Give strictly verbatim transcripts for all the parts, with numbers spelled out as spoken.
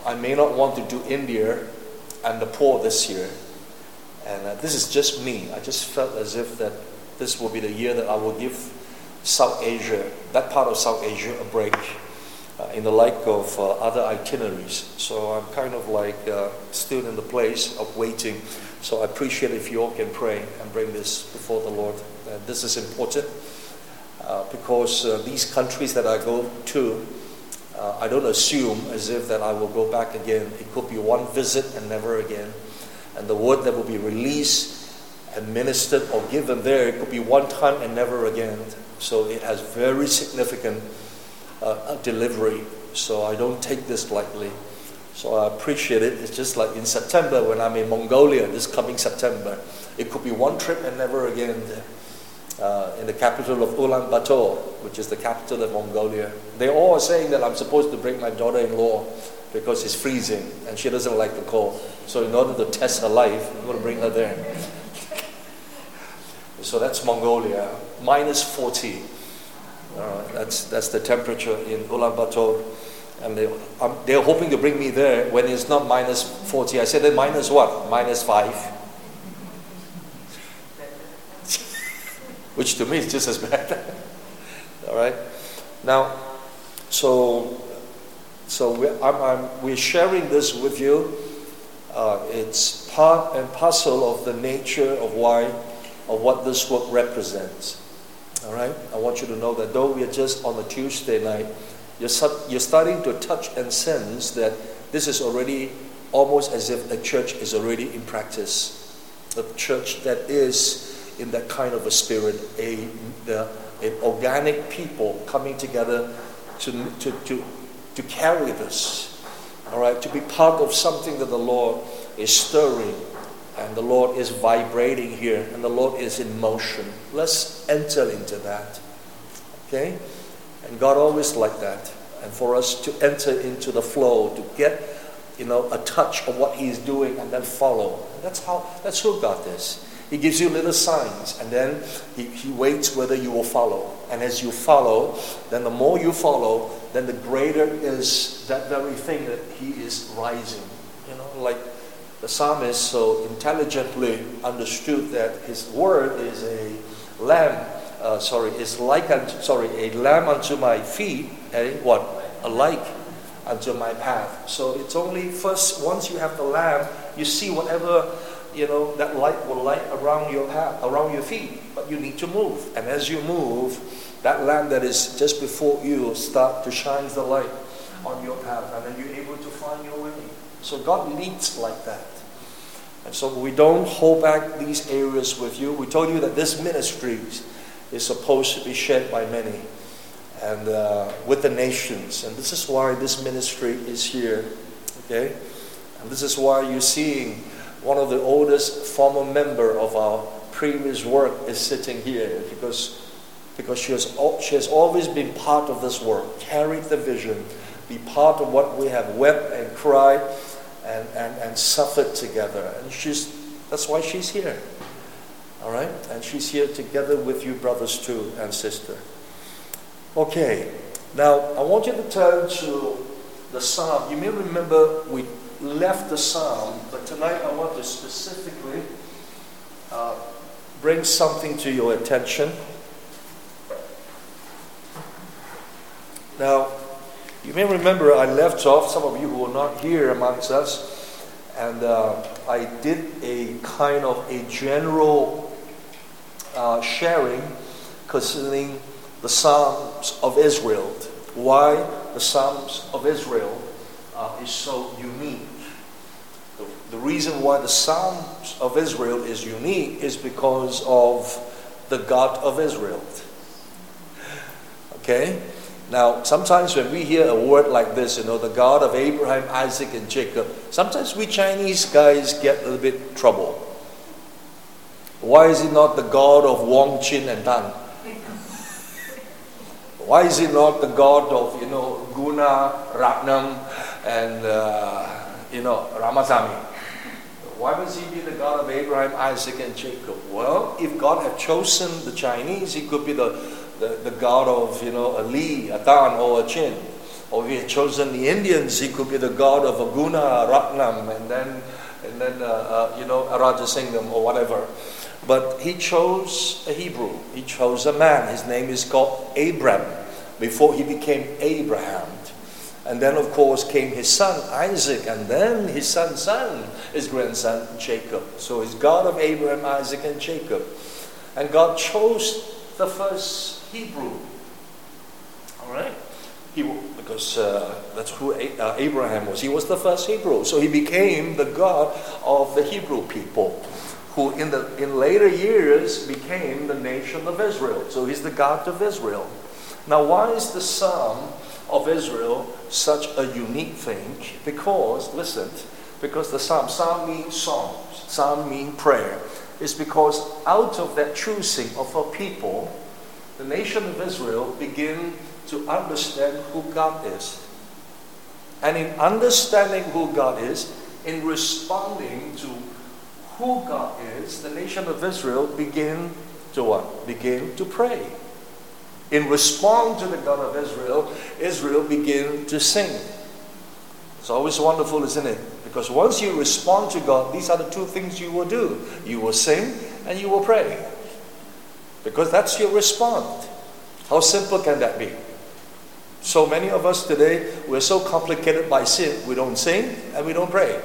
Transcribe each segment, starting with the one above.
I may not want to do India and Nepal this year. And uh, this is just me. I just felt as if that this will be the year that I will give South Asia, that part of South Asia, a break uh, in the light of uh, other itineraries. So I'm kind of like uh, still in the place of waiting. So I appreciate if you all can pray and bring this before the Lord. Uh, this is important uh, because uh, these countries that I go to, uh, I don't assume as if that I will go back again. It could be one visit and never again. And the word that will be released and ministered or given there, it could be one time and never again. So it has very significant uh, delivery. So I don't take this lightly. So I appreciate it. It's just like in September when I'm in Mongolia, this coming September. It could be one trip and never again. Uh, in the capital of Ulaanbaatar, which is the capital of Mongolia. They all are saying that I'm supposed to bring my daughter-in-law because it's freezing and she doesn't like the cold. So in order to test her life, I'm going to bring her there. So that's Mongolia, minus forty. Uh, that's that's the temperature in Ulaanbaatar. And they, um, they're hoping to bring me there when it's not minus forty. I said, then minus what? Minus five. Which to me is just as bad. All right. Now, so so we're, I'm, I'm, we're sharing this with you. Uh, it's part and parcel of the nature of why, of what this work represents. All right. I want you to know that though we are just on a Tuesday night, you're you're starting to touch and sense that this is already almost as if a church is already in practice, a church that is in that kind of a spirit, a the, an organic people coming together to, to to to carry this, all right, to be part of something that the Lord is stirring, and the Lord is vibrating here, and the Lord is in motion. Let's enter into that, okay? And God always like that, and for us to enter into the flow, to get, you know, a touch of what He is doing, and then follow. And that's how. That's who God is. He gives you little signs, and then he, he waits whether you will follow. And as you follow, then the more you follow, then the greater is that very thing that He is rising. You know, like the psalmist so intelligently understood that his word is a lamp. Uh, sorry, is like unto, sorry, a lamp unto my feet, and what a light unto my path. So it's only first once you have the lamp, you see whatever. You know, that light will light around your path, around your feet, but you need to move. And as you move, that lamp that is just before you start to shine the light on your path, and then you're able to find your way. So God leads like that. And so we don't hold back these areas with you. We told you that this ministry is supposed to be shared by many and uh, with the nations. And this is why this ministry is here. Okay? And this is why you're seeing one of the oldest former member of our previous work is sitting here because, because she, has, she has always been part of this work, carried the vision, be part of what we have wept and cried and, and, and suffered together. And she's that's why she's here. All right? And she's here together with you brothers too and sister. Okay. Now, I want you to turn to the Psalm. You may remember we left the Psalm, but tonight I want to specifically uh, bring something to your attention. Now, you may remember I left off, some of you who are not here amongst us, and uh, I did a kind of a general uh, sharing concerning the Psalms of Israel. Why the Psalms of Israel Uh, is so unique. The, the reason why the Psalms of Israel is unique is because of the God of Israel. Okay? Now, sometimes when we hear a word like this, you know, the God of Abraham, Isaac, and Jacob, sometimes we Chinese guys get a little bit trouble. Why is it not the God of Wong, Chin, and Tan? Why is it not the God of, you know, Guna, Ratnam, and, uh, you know, Ramasamy? Why must He be the God of Abraham, Isaac, and Jacob? Well, if God had chosen the Chinese, He could be the, the, the God of, you know, a Li, a Tan, or a Chin. Or if he had chosen the Indians, he could be the god of Aguna, Ratnam, and then, and then uh, uh, you know, Arajasingham or whatever. But he chose a Hebrew. He chose a man. His name is called Abram, before he became Abraham. And then, of course, came his son, Isaac, and then his son's son, his grandson, Jacob. So he's God of Abraham, Isaac, and Jacob. And God chose the first Hebrew. All right? He, because uh, that's who uh, Abraham was. He was the first Hebrew. So he became the God of the Hebrew people, who in, the, in later years became the nation of Israel. So he's the God of Israel. Now, why is the Psalm of Israel such a unique thing? Because, listen, because the Psalm, Psalm means songs, Psalm means prayer. It's because out of that choosing of a people, the nation of Israel begin to understand who God is. And in understanding who God is, in responding to who God is, the nation of Israel begin to what? Begin to pray. In response to the God of Israel, Israel begin to sing. It's always wonderful, isn't it? Because once you respond to God, these are the two things you will do. You will sing and you will pray. Because that's your response. How simple can that be? So many of us today, we're so complicated by sin. We don't sing and we don't pray.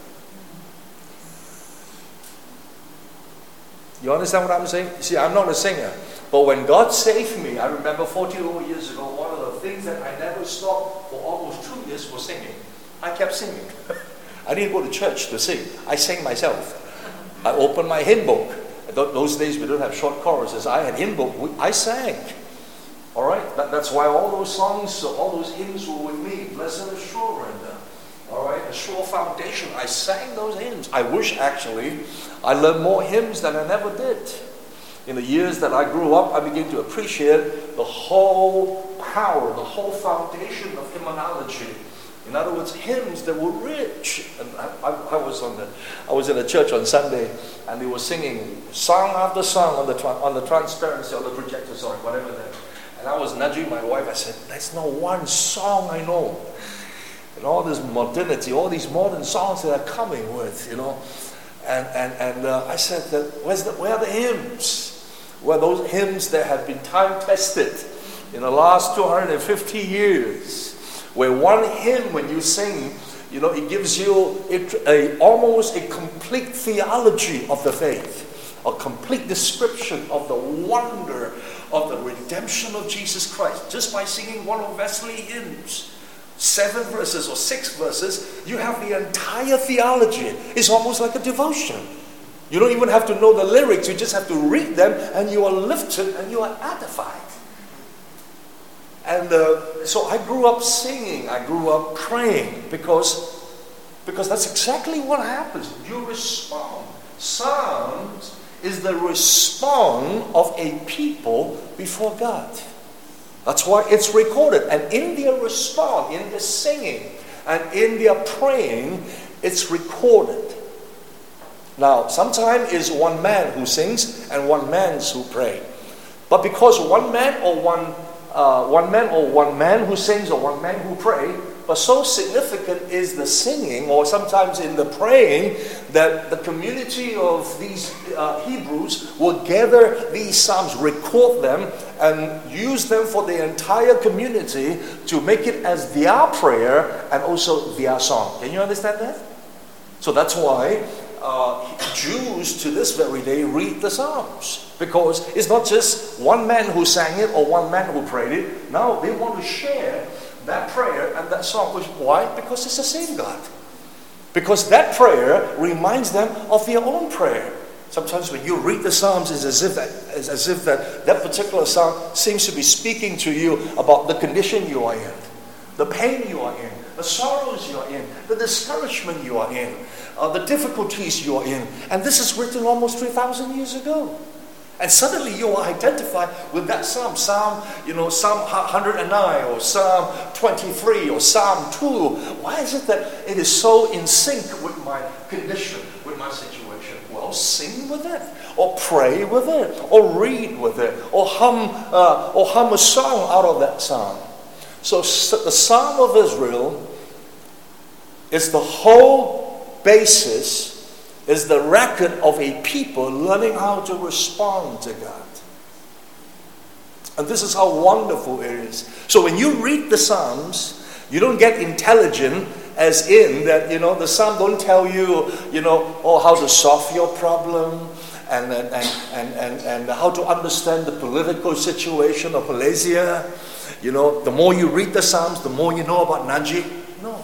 You understand what I'm saying? See, I'm not a singer. But when God saved me, I remember forty over years ago, one of the things that I never stopped for almost two years was singing. I kept singing. I didn't go to church to sing. I sang myself. I opened my hymn book. Those days we don't have short choruses. I had hymn book. I sang. All right? That, that's why all those songs, all those hymns were with me. Blessed Assurance. All right? A sure foundation. I sang those hymns. I wish actually I learned more hymns than I never did. In the years that I grew up, I began to appreciate the whole power, the whole foundation of hymnology. In other words, hymns that were rich. And I, I, I was on the, I was in a church on Sunday, and they were singing song after song on the on the transparency, on the projector, sorry, whatever that. And I was nudging my wife. I said, "There's no one song I know." And all this modernity, all these modern songs that are coming with, you know. And and and uh, I said that where's the, where are the hymns? Where those hymns that have been time tested in the last two hundred fifty years, where one hymn when you sing, you know, it gives you a, a almost a complete theology of the faith, a complete description of the wonder of the redemption of Jesus Christ, just by singing one of Wesley hymns. Seven verses or six verses, you have the entire theology. It's almost like a devotion. You don't even have to know the lyrics, you just have to read them and you are lifted and you are edified. And uh, so I grew up singing, I grew up praying because, because that's exactly what happens. You respond. Psalms is the response of a people before God. That's why it's recorded. And in their response, in their singing, and in their praying, it's recorded. Now, sometimes it's one man who sings and one man who prays. But because one man or one uh, one man or one man who sings or one man who prays, but so significant is the singing or sometimes in the praying that the community of these uh, Hebrews will gather these psalms, record them, and use them for the entire community to make it as their prayer and also their song. Can you understand that? So that's why Uh, Jews to this very day read the Psalms, because it's not just one man who sang it or one man who prayed it. Now they want to share that prayer and that song. Why? Because it's the same God. Because that prayer reminds them of their own prayer. Sometimes when you read the Psalms, it's as if that, it's as if that, that particular psalm seems to be speaking to you about the condition you are in, the pain you are in, the sorrows you are in, the discouragement you are in, uh, the difficulties you are in. And this is written almost three thousand years ago. And suddenly you are identified with that psalm. Psalm, you know, Psalm one hundred nine or Psalm twenty-three or Psalm two. Why is it that it is so in sync with my condition, with my situation? Well, sing with it, or pray with it, or read with it, or hum, uh, or hum a song out of that psalm. So the Psalm of Israel is the whole basis, is the record of a people learning how to respond to God. And this is how wonderful it is. So when you read the Psalms, you don't get intelligent as in that, you know, the Psalm don't tell you, you know, oh, how to solve your problem and and, and, and, and, and how to understand the political situation of Malaysia. You know, the more you read the Psalms, the more you know about Najib. No.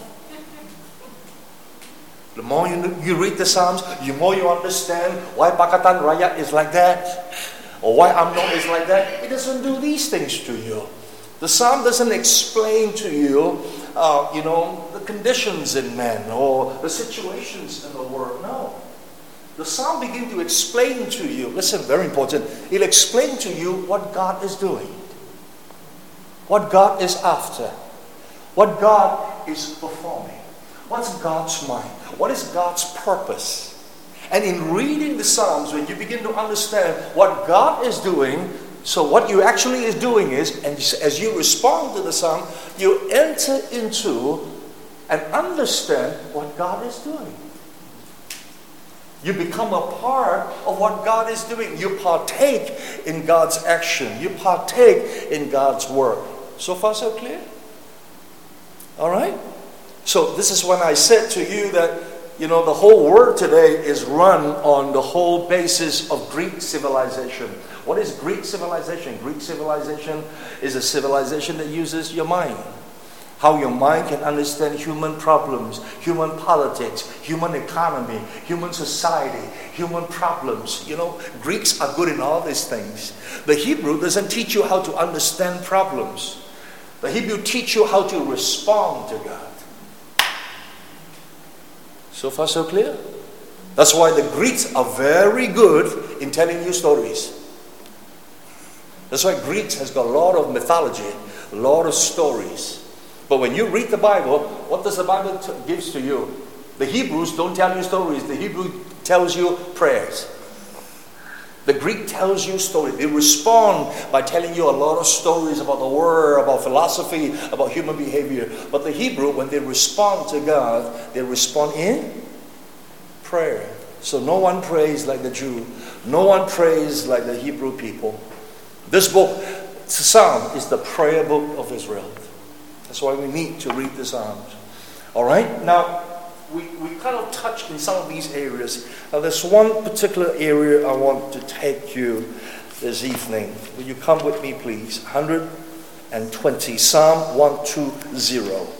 The more you, you read the Psalms, the more you understand why Pakatan Rakyat is like that, or why UMNO is like that. It doesn't do these things to you. The Psalm doesn't explain to you, uh, you know, the conditions in men or the situations in the world. No. The Psalm begins to explain to you, listen, very important, it'll explain to you what God is doing, what God is after, what God is performing. What's God's mind? What is God's purpose? And in reading the Psalms, when you begin to understand what God is doing, so what you actually is doing is, and as you respond to the Psalm, you enter into and understand what God is doing. You become a part of what God is doing. You partake in God's action. You partake in God's work. So far, so clear? All right? So this is when I said to you that, you know, the whole world today is run on the whole basis of Greek civilization. What is Greek civilization? Greek civilization is a civilization that uses your mind. How your mind can understand human problems, human politics, human economy, human society, human problems. You know, Greeks are good in all these things. The Hebrew doesn't teach you how to understand problems. The Hebrew teach you how to respond to God. So far, so clear? That's why the Greeks are very good in telling you stories. That's why Greeks has got a lot of mythology, a lot of stories. But when you read the Bible, what does the Bible t- gives to you? The Hebrews don't tell you stories. The Hebrew tells you prayers. The Greek tells you stories. They respond by telling you a lot of stories about the world, about philosophy, about human behavior. But the Hebrew, when they respond to God, they respond in prayer. So no one prays like the Jew. No one prays like the Hebrew people. This book, Psalm, is the prayer book of Israel. That's why we need to read the Psalms. All right? Now, we, we kind of touched in some of these areas. Now, there's one particular area I want to take you this evening. Will you come with me, please? one hundred twenty, Psalm one twenty. All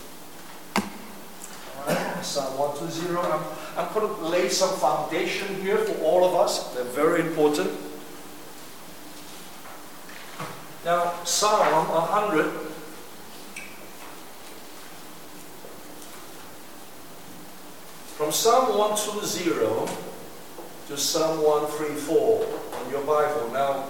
right, Psalm one twenty. I'm, I'm going to lay some foundation here for all of us. They're very important. Now, Psalm one hundred. From Psalm one twenty to Psalm one thirty-four on your Bible. Now,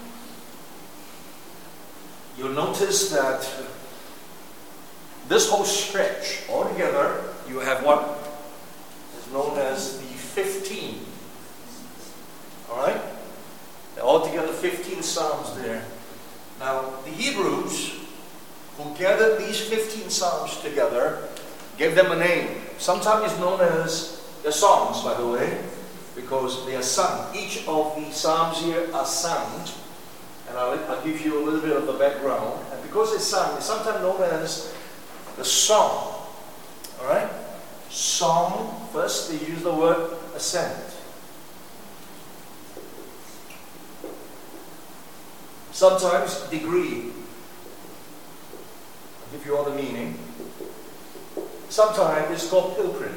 you'll notice that this whole stretch, altogether, you have what is known as the fifteen. Alright? Altogether fifteen Psalms there. Now, the Hebrews who gathered these fifteen Psalms together gave them a name. Sometimes it's known as the Psalms, by the way, because they are sung. Each of the Psalms here are sung, and I'll, I'll give you a little bit of the background. And because it's sung, it's sometimes known as the song. All right? Song, first they use the word ascent. Sometimes degree. I'll give you all the meaning. Sometimes it's called pilgrim.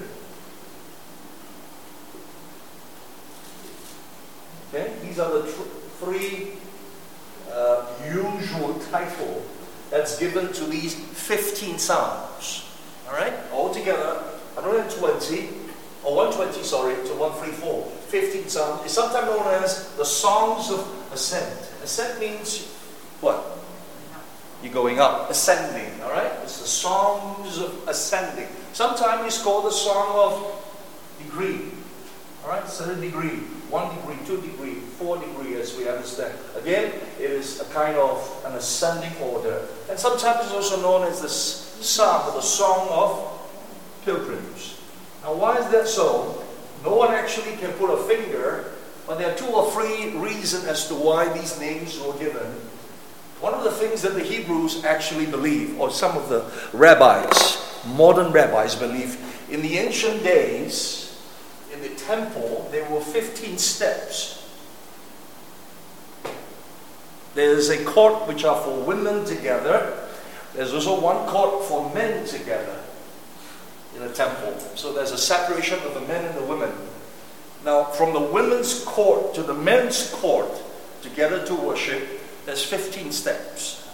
Okay? These are the tr- three uh, usual titles that's given to these fifteen Psalms. Alright? Altogether, one hundred twenty, or one twenty, sorry, to one thirty-four. fifteen Psalms is sometimes known as the Songs of Ascent. Ascent means what? You're going up, ascending, all right? It's the songs of ascending. Sometimes it's called the song of degree, All right, certain degree, one degree, two degree, four degree, as we understand. Again, it is a kind of an ascending order. And sometimes it's also known as the psalm, or the song of pilgrims. Now, why is that so? No one actually can put a finger, but there are two or three reasons as to why these names were given. One of the things that the Hebrews actually believe, or some of the rabbis, modern rabbis believe, in the ancient days, in the temple, there were fifteen steps. There's a court which are for women together. There's also one court for men together in a temple. So there's a separation of the men and the women. Now, from the women's court to the men's court, together to worship, there's fifteen steps.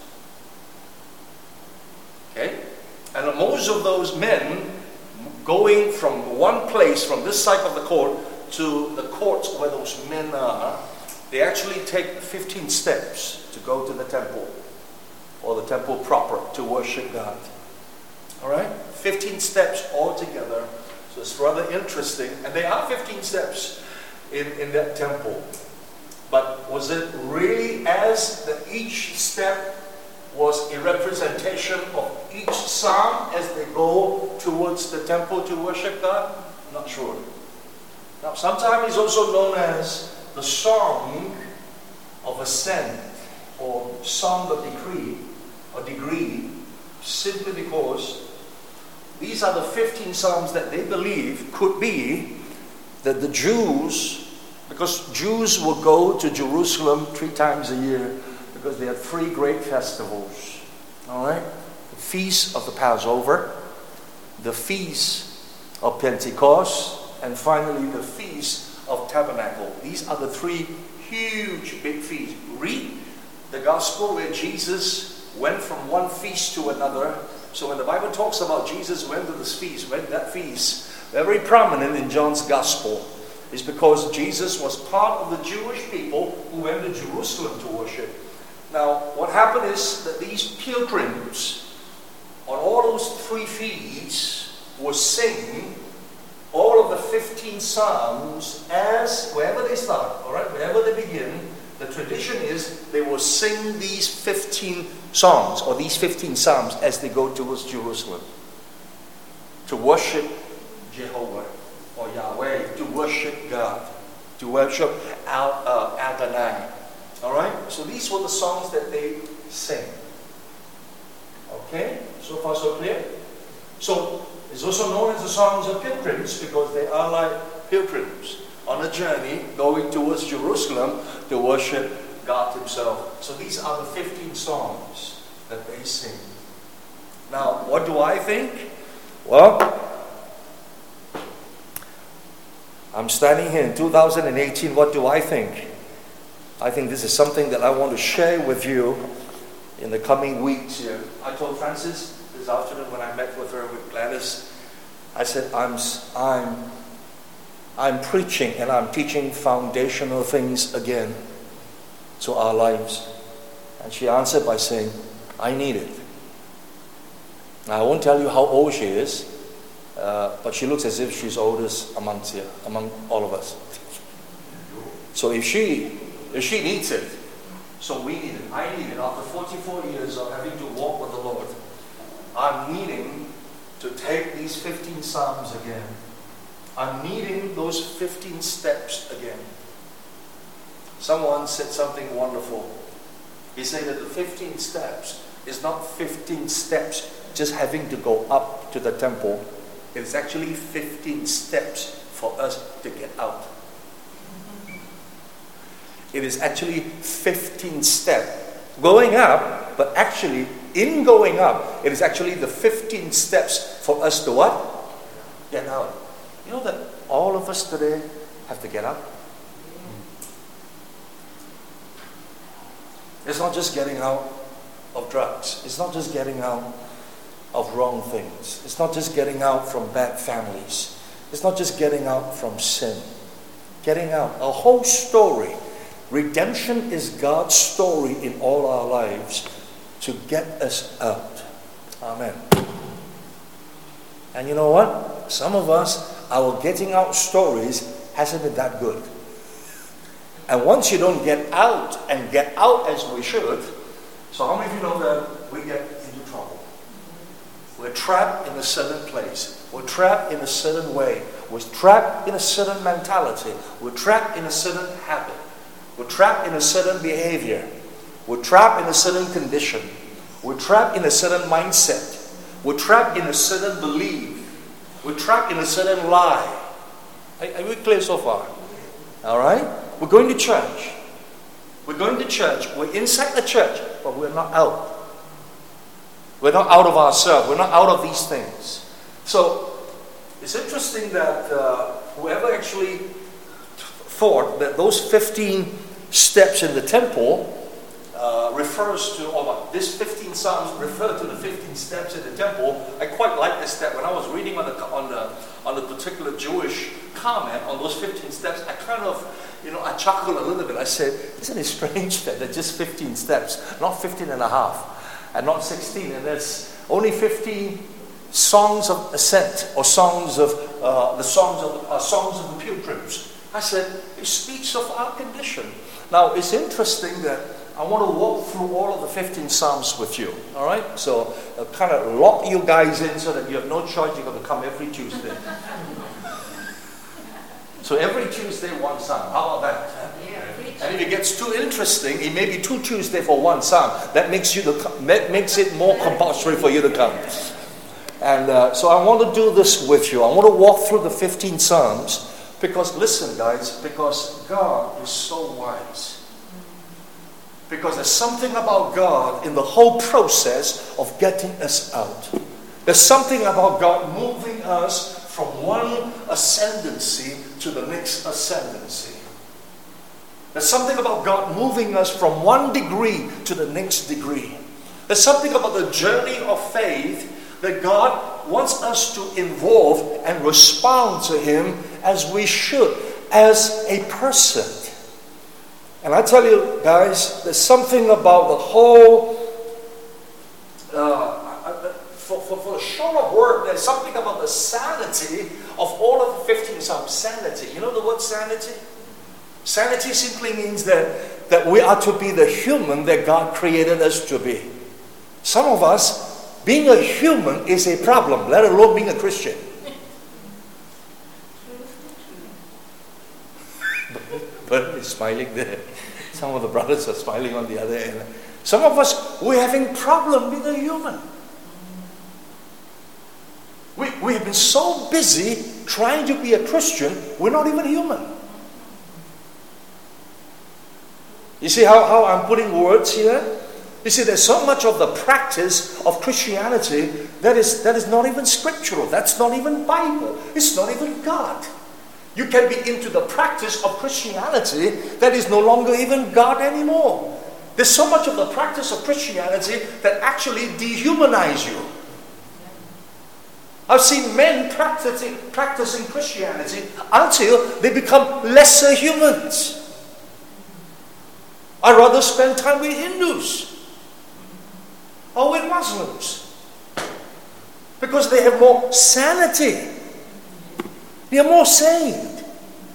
Okay? And most of those men going from one place, from this side of the court to the courts where those men are, they actually take fifteen steps to go to the temple, or the temple proper, to worship God. Alright? fifteen steps altogether. So it's rather interesting. And there are fifteen steps in, in that temple. But was it really as that each step was a representation of each psalm as they go towards the temple to worship God? Not sure. Now, sometimes it's also known as the song of ascent, or song of decree, or degree, simply because these are the fifteen psalms that they believe could be that the Jews, because Jews will go to Jerusalem three times a year, because they had three great festivals. All right? The Feast of the Passover, the Feast of Pentecost, and finally the Feast of Tabernacle. These are the three huge big feasts. Read the Gospel where Jesus went from one feast to another. So when the Bible talks about Jesus went to this feast, went that feast, very prominent in John's Gospel, is because Jesus was part of the Jewish people who went to Jerusalem to worship. Now, what happened is that these pilgrims, on all those three feasts, will sing all of the fifteen psalms as, wherever they start, all right, wherever they begin, the tradition is they will sing these fifteen songs, or these fifteen psalms, as they go towards Jerusalem, to worship Jehovah, or Yahweh, to worship God, to worship Al, uh, Adonai. Alright? So these were the songs that they sang. Okay? So far so clear? So, it's also known as the songs of pilgrims because they are like pilgrims on a journey going towards Jerusalem to worship God Himself. So these are the fifteen songs that they sing. Now, what do I think? Well, I'm standing here in two thousand eighteen. What do I think? I think this is something that I want to share with you in the coming weeks here. I told Francis this afternoon when I met with her, with Gladys, I said, I'm, I'm, I'm preaching and I'm teaching foundational things again to our lives. And she answered by saying, I need it. Now, I won't tell you how old she is, uh, but she looks as if she's oldest amongst here, among all of us. So if she If she needs it, so we need it. I need it. After forty-four years of having to walk with the Lord, I'm needing to take these fifteen psalms again. I'm needing those fifteen steps again. Someone said something wonderful. He said that the fifteen steps is not fifteen steps just having to go up to the temple. It's actually fifteen steps for us to get out. It is actually fifteen steps going up, but actually in going up, it is actually the fifteen steps for us to what? Get out. You know that all of us today have to get up? It's not just getting out of drugs. It's not just getting out of wrong things. It's not just getting out from bad families. It's not just getting out from sin. Getting out. A whole story. Redemption is God's story in all our lives to get us out. Amen. And you know what? Some of us, our getting out stories hasn't been that good. And once you don't get out and get out as we should, so how many of you know that we get into trouble? We're trapped in a certain place. We're trapped in a certain way. We're trapped in a certain mentality. We're trapped in a certain habit. We're trapped in a certain behavior. We're trapped in a certain condition. We're trapped in a certain mindset. We're trapped in a certain belief. We're trapped in a certain lie. Are, are we clear so far? All right? We're going to church. We're going to church. We're inside the church, but we're not out. We're not out of ourselves. We're not out of these things. So, it's interesting that uh, whoever actually thought that those fifteen steps in the temple uh, refers to, or this fifteen Psalms refer to the fifteen steps in the temple. I quite like this step. When I was reading on the on the on the particular Jewish comment on those fifteen steps, I kind of, you know, I chuckled a little bit. I said, isn't it strange that there's just fifteen steps, not fifteen and a half, and not sixteen, and there's only fifteen songs of ascent, or songs of uh, the songs of uh, songs of the pilgrims. I said, it speaks of our condition. Now, it's interesting that I want to walk through all of the fifteen Psalms with you. All right? So, I'll kind of lock you guys in so that you have no choice. You're going to come every Tuesday. So, every Tuesday, one Psalm. How about that? And if it gets too interesting, it may be two Tuesdays for one Psalm. That makes you the, that makes it more compulsory for you to come. And uh, so, I want to do this with you. I want to walk through the fifteen Psalms. Because, listen guys, because God is so wise. Because there's something about God in the whole process of getting us out. There's something about God moving us from one ascendancy to the next ascendancy. There's something about God moving us from one degree to the next degree. There's something about the journey of faith that God wants us to involve and respond to Him as we should, as a person. And I tell you guys, there's something about the whole, uh, for, for, for a short of word, there's something about the sanity of all of the fifteen Psalms. Sanity. You know the word sanity? Sanity simply means that, that we are to be the human that God created us to be. Some of us, being a human is a problem, let alone being a Christian. Bert is smiling there. Some of the brothers are smiling on the other end. Some of us, we're having problem being a human. We, we have been so busy trying to be a Christian, we're not even human. You see how, how I'm putting words here? You see, there's so much of the practice of Christianity that is, that is not even scriptural. That's not even Bible. It's not even God. You can be into the practice of Christianity that is no longer even God anymore. There's so much of the practice of Christianity that actually dehumanize you. I've seen men practicing, practicing Christianity until they become lesser humans. I'd rather spend time with Hindus or with Muslims because they have more sanity. They are more saved.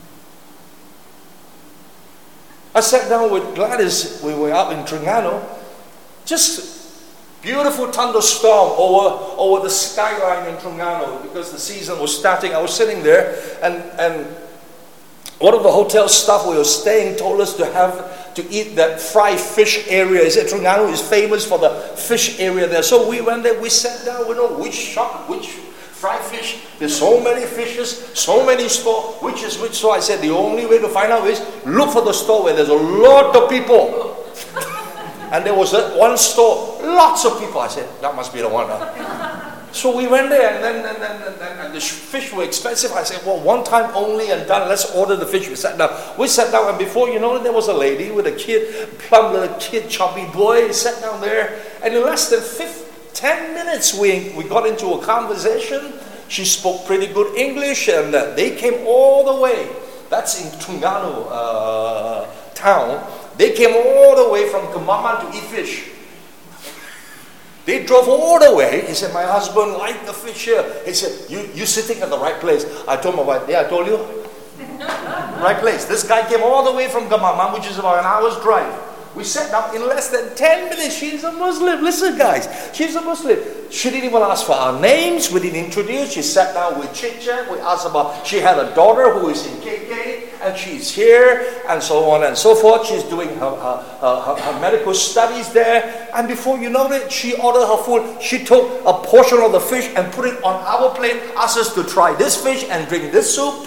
I sat down with Gladys. We were out in Terengganu. Just beautiful thunderstorm over, over the skyline in Terengganu because the season was starting. I was sitting there, and, and one of the hotel staff we were staying told us to have to eat that fried fish area. Is it Terengganu is famous for the fish area there. So we went there, we sat down, we know which shop, which fried fish. There's so many fishes, so many stores, which is which. So I said the only way to find out is look for the store where there's a lot of people. And there was a, one store, lots of people. I said, that must be the one. Huh? So we went there, and then and, then, and, then, and the fish were expensive. I said, well, one time only and done. Let's order the fish. We sat down. We sat down, and before you know it, there was a lady with a kid, plump little kid, chubby boy, sat down there. And in less than fifteen, ten minutes, we, we got into a conversation. She spoke pretty good English, and uh, they came all the way. That's in Terengganu uh, town. They came all the way from Kemaman to eat fish. They drove all the way. He said, my husband liked the fish here. He said, you, you're sitting at the right place. I told my wife, yeah, I told you. Right place. This guy came all the way from Gamamam, which is about an hour's drive. We sat down in less than ten minutes. She's a Muslim. Listen, guys. She's a Muslim. She didn't even ask for our names. We didn't introduce. She sat down with chit-chat. We asked about, she had a daughter who is in K K, and she's here, and so on and so forth. She's doing her, her, her, her medical studies there. And before you know it, she ordered her food. She took a portion of the fish and put it on our plate, asked us to try this fish and drink this soup.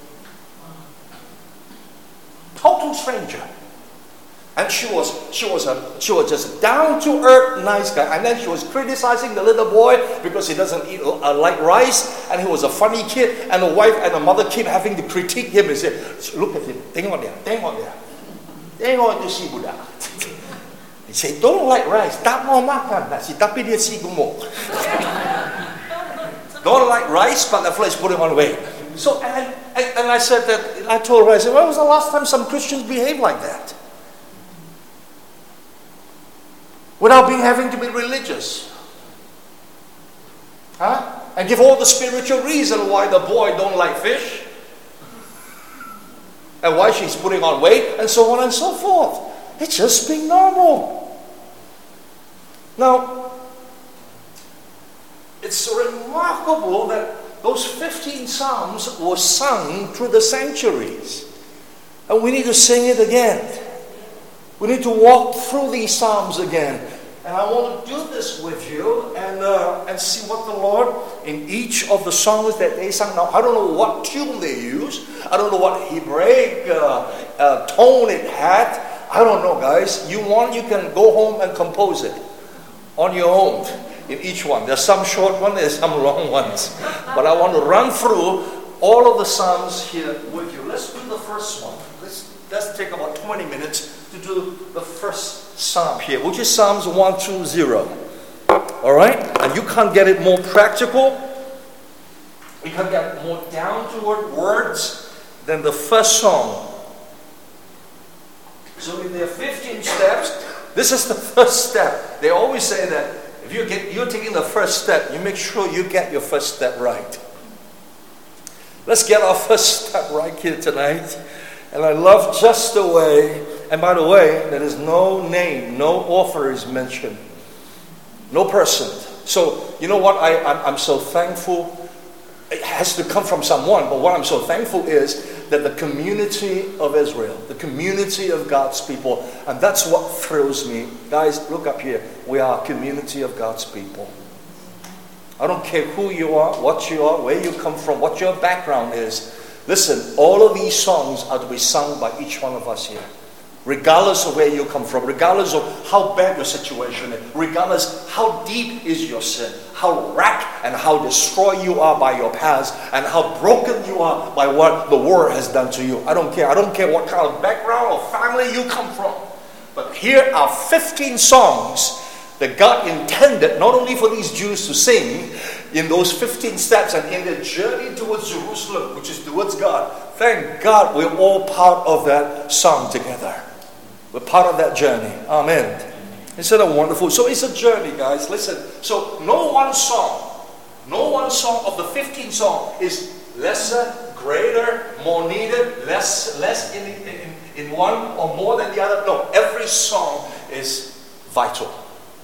Total stranger. And she was she was a she was just down to earth nice guy. And then she was criticizing the little boy because he doesn't eat uh, like rice, and he was a funny kid. And the wife and the mother keep having to critique him and say, "Look at him, tengok dia, tengok dia, tengok itu si budak." He said, "Don't like rice, tak mau makan nasi, tapi dia si gemuk." Don't like rice, but the flesh put him on weight. So and, and and I said that I told her, I said, "When was the last time some Christians behaved like that? Without being having to be religious. Huh? And give all the spiritual reason why the boy don't like fish. And why she's putting on weight, and so on and so forth. It's just being normal. Now, it's remarkable that those fifteen Psalms were sung through the centuries. And we need to sing it again. We need to walk through these Psalms again. And I want to do this with you and uh, and see what the Lord, in each of the songs that they sang. Now, I don't know what tune they used. I don't know what Hebraic uh, uh, tone it had. I don't know, guys. You want, you can go home and compose it on your own in each one. There's some short ones, there's some long ones. But I want to run through all of the Psalms here with you. Let's do the first one. Let's, let's take about twenty minutes to do the first Psalm here, which is Psalms one two zero. All right? And you can't get it more practical. You can't get more down-to-earth words than the first song. So if there are fifteen steps, this is the first step. They always say that if you get, you're taking the first step, you make sure you get your first step right. Let's get our first step right here tonight. And I love just the way, and by the way, there is no name, no author is mentioned. No person. So, you know what, I, I'm, I'm so thankful. It has to come from someone, but what I'm so thankful is that the community of Israel, the community of God's people, and that's what thrills me. Guys, look up here. We are a community of God's people. I don't care who you are, what you are, where you come from, what your background is. Listen, all of these songs are to be sung by each one of us here. Regardless of where you come from, regardless of how bad your situation is, regardless how deep is your sin, how racked and how destroyed you are by your past, and how broken you are by what the world has done to you. I don't care. I don't care what kind of background or family you come from. But here are fifteen songs that God intended not only for these Jews to sing in those fifteen steps and in their journey towards Jerusalem, which is towards God. Thank God we're all part of that song together. We're part of that journey. Amen. Isn't that wonderful? So it's a journey, guys. Listen. So no one song, no one song of the fifteen songs is lesser, greater, more needed, less, less in, in, in one or more than the other. No, every song is vital.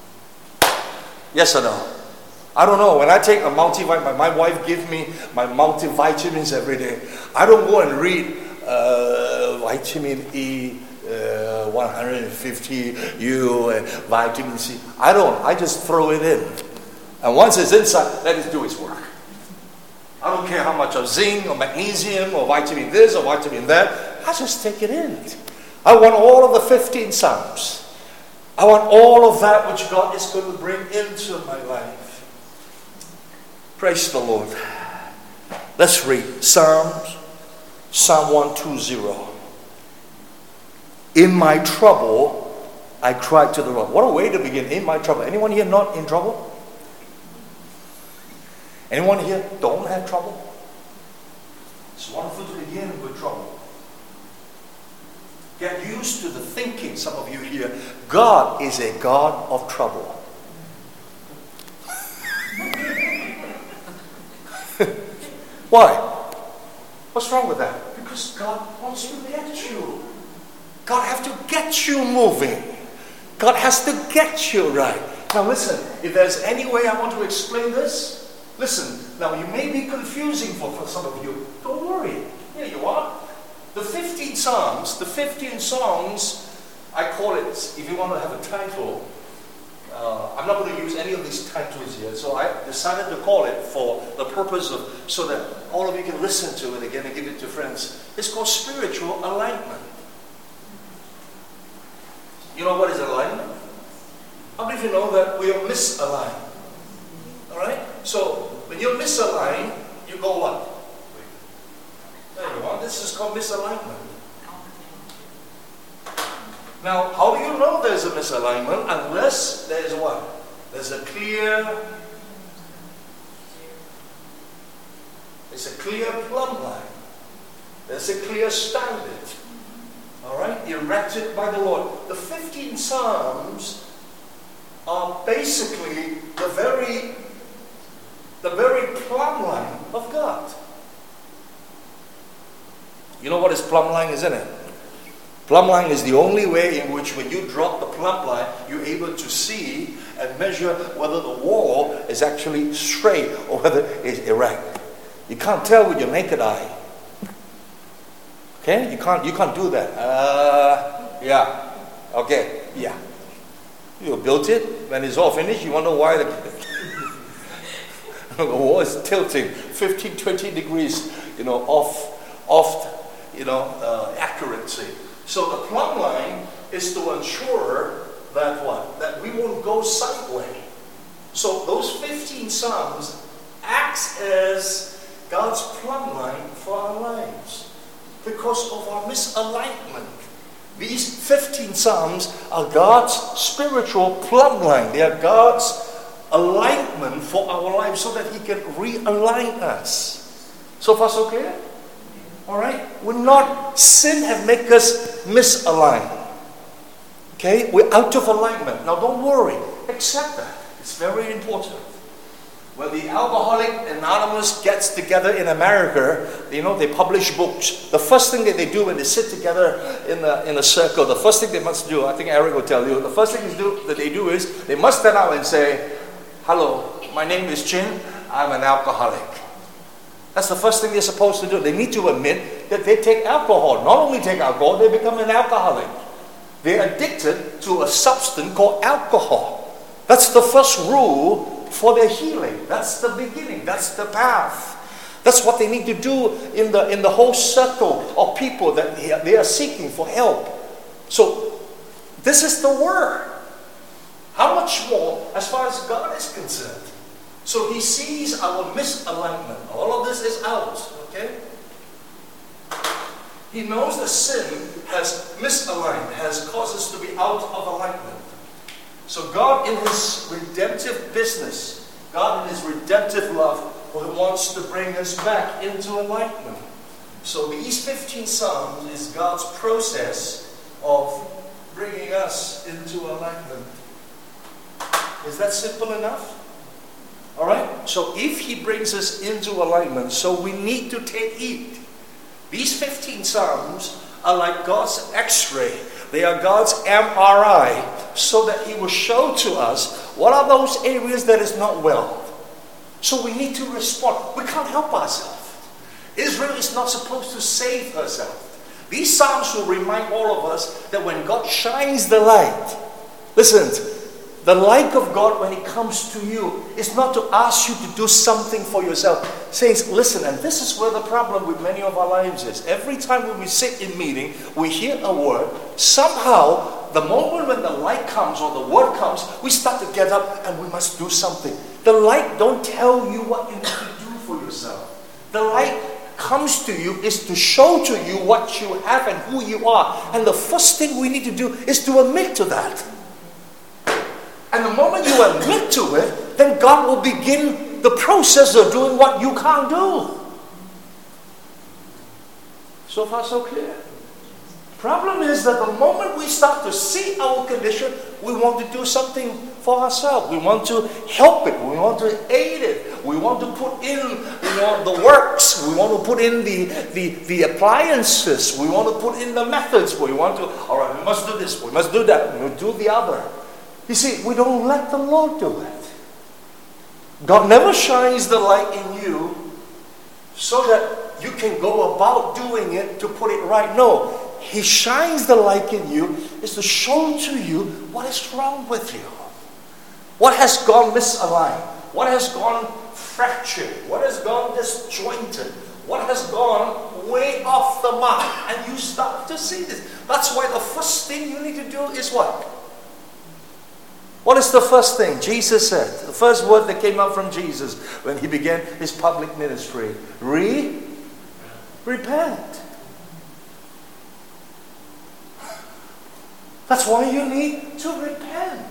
Yes or no? I don't know. When I take a multivitamin, my wife gives me my multivitamins every day. I don't go and read uh, vitamin E, uh, one hundred fifty U, and vitamin C. I don't. I just throw it in. And once it's inside, let it do its work. I don't care how much of zinc or magnesium or vitamin this or vitamin that. I just take it in. I want all of the fifteen Psalms. I want all of that which God is going to bring into my life. Praise the Lord. Let's read Psalms, Psalm one two zero. In my trouble, I cried to the Lord. What a way to begin. In my trouble. Anyone here not in trouble? Anyone here don't have trouble? It's wonderful to begin with trouble. Get used to the thinking, some of you here. God is a God of trouble. Why? What's wrong with that? Because Because God wants to get you. God has to get you moving. God has to get you right. Now listen, if there's any way I want to explain this, listen, now you may be confusing for, for some of you. Don't worry. Here you are. The fifteen Psalms, the fifteen songs, I call it, if you want to have a title, uh, I'm not going to use any of these titles here, so I decided to call it for the purpose of, so that all of you can listen to it again and give it to friends. It's called Spiritual Alignment. You know what is alignment? How many of you know that we are misaligned? Alright? So, when you're misaligned, you go what? There you are. This is called misalignment. Now, how do you know there's a misalignment? Unless there's what? There's a clear, there's a clear plumb line. There's a clear standard. Alright? Erected by the Lord. The fifteen Psalms are basically the very, the very plumb line of God. You know what is plumb line, isn't it? Plumb line is the only way in which when you drop the plumb line, you're able to see and measure whether the wall is actually straight or whether it's erect. You can't tell with your naked eye. Okay? You can't, you can't do that. Uh, yeah. Okay. Yeah. You built it. When it's all finished, you wonder why the, the wall is tilting fifteen, twenty degrees, you know, off, off, you know, uh, accuracy. So the plumb line is to ensure that what? That we won't go sideways. So those fifteen Psalms acts as God's plumb line for our lives. Because of our misalignment. These fifteen Psalms are God's spiritual plumb line. They are God's alignment for our lives so that He can realign us. So far so clear? Alright? We're not, sin have made us misalign. Okay? We're out of alignment. Now don't worry. Accept that. It's very important. When the Alcoholics Anonymous gets together in America, you know, they publish books. The first thing that they do when they sit together in a, in a circle, the first thing they must do, I think Eric will tell you, the first thing they do, that they do is, they must stand out and say, hello, my name is Chin, I'm an alcoholic. That's the first thing they're supposed to do. They need to admit that they take alcohol. Not only take alcohol, they become an alcoholic. They're addicted to a substance called alcohol. That's the first rule for their healing. That's the beginning. That's the path. That's what they need to do in the in the whole circle of people that they are, they are seeking for help. So this is the word. How much more as far as God is concerned? So He sees our misalignment. All of this is out. Okay? He knows the sin has misaligned, has caused us to be out of alignment. So God in His redemptive business, God in His redemptive love, wants to bring us back into alignment. So these fifteen Psalms is God's process of bringing us into alignment. Is that simple enough? Alright? So if He brings us into alignment, so we need to take heed. These fifteen Psalms are like God's X-ray. They are God's M R I, so that He will show to us what are those areas that is not well. So we need to respond. We can't help ourselves. Israel is not supposed to save herself. These Psalms will remind all of us that when God shines the light, listen, the light of God when it comes to you is not to ask you to do something for yourself. Saints, listen, and this is where the problem with many of our lives is. Every time when we sit in meeting, we hear a word, somehow, the moment when the light comes or the word comes, we start to get up and we must do something. The light don't tell you what you need to do for yourself. The light comes to you is to show to you what you have and who you are. And the first thing we need to do is to admit to that. And the moment you admit to it, then God will begin the process of doing what you can't do. So far, so clear. Problem is that the moment we start to see our condition, we want to do something for ourselves. We want to help it. We want to aid it. We want to put in, you know, the works. We want to put in the, the, the appliances. We want to put in the methods. We want to, all right, we must do this. We must do that. We must do the other. You see, we don't let the Lord do it. God never shines the light in you so that you can go about doing it to put it right. No. He shines the light in you is to show to you what is wrong with you. What has gone misaligned. What has gone fractured. What has gone disjointed. What has gone way off the mark. And you start to see this. That's why the first thing you need to do is what? What is the first thing? Jesus said. The first word that came out from Jesus when he began his public ministry. Re, repent. That's why you need to repent.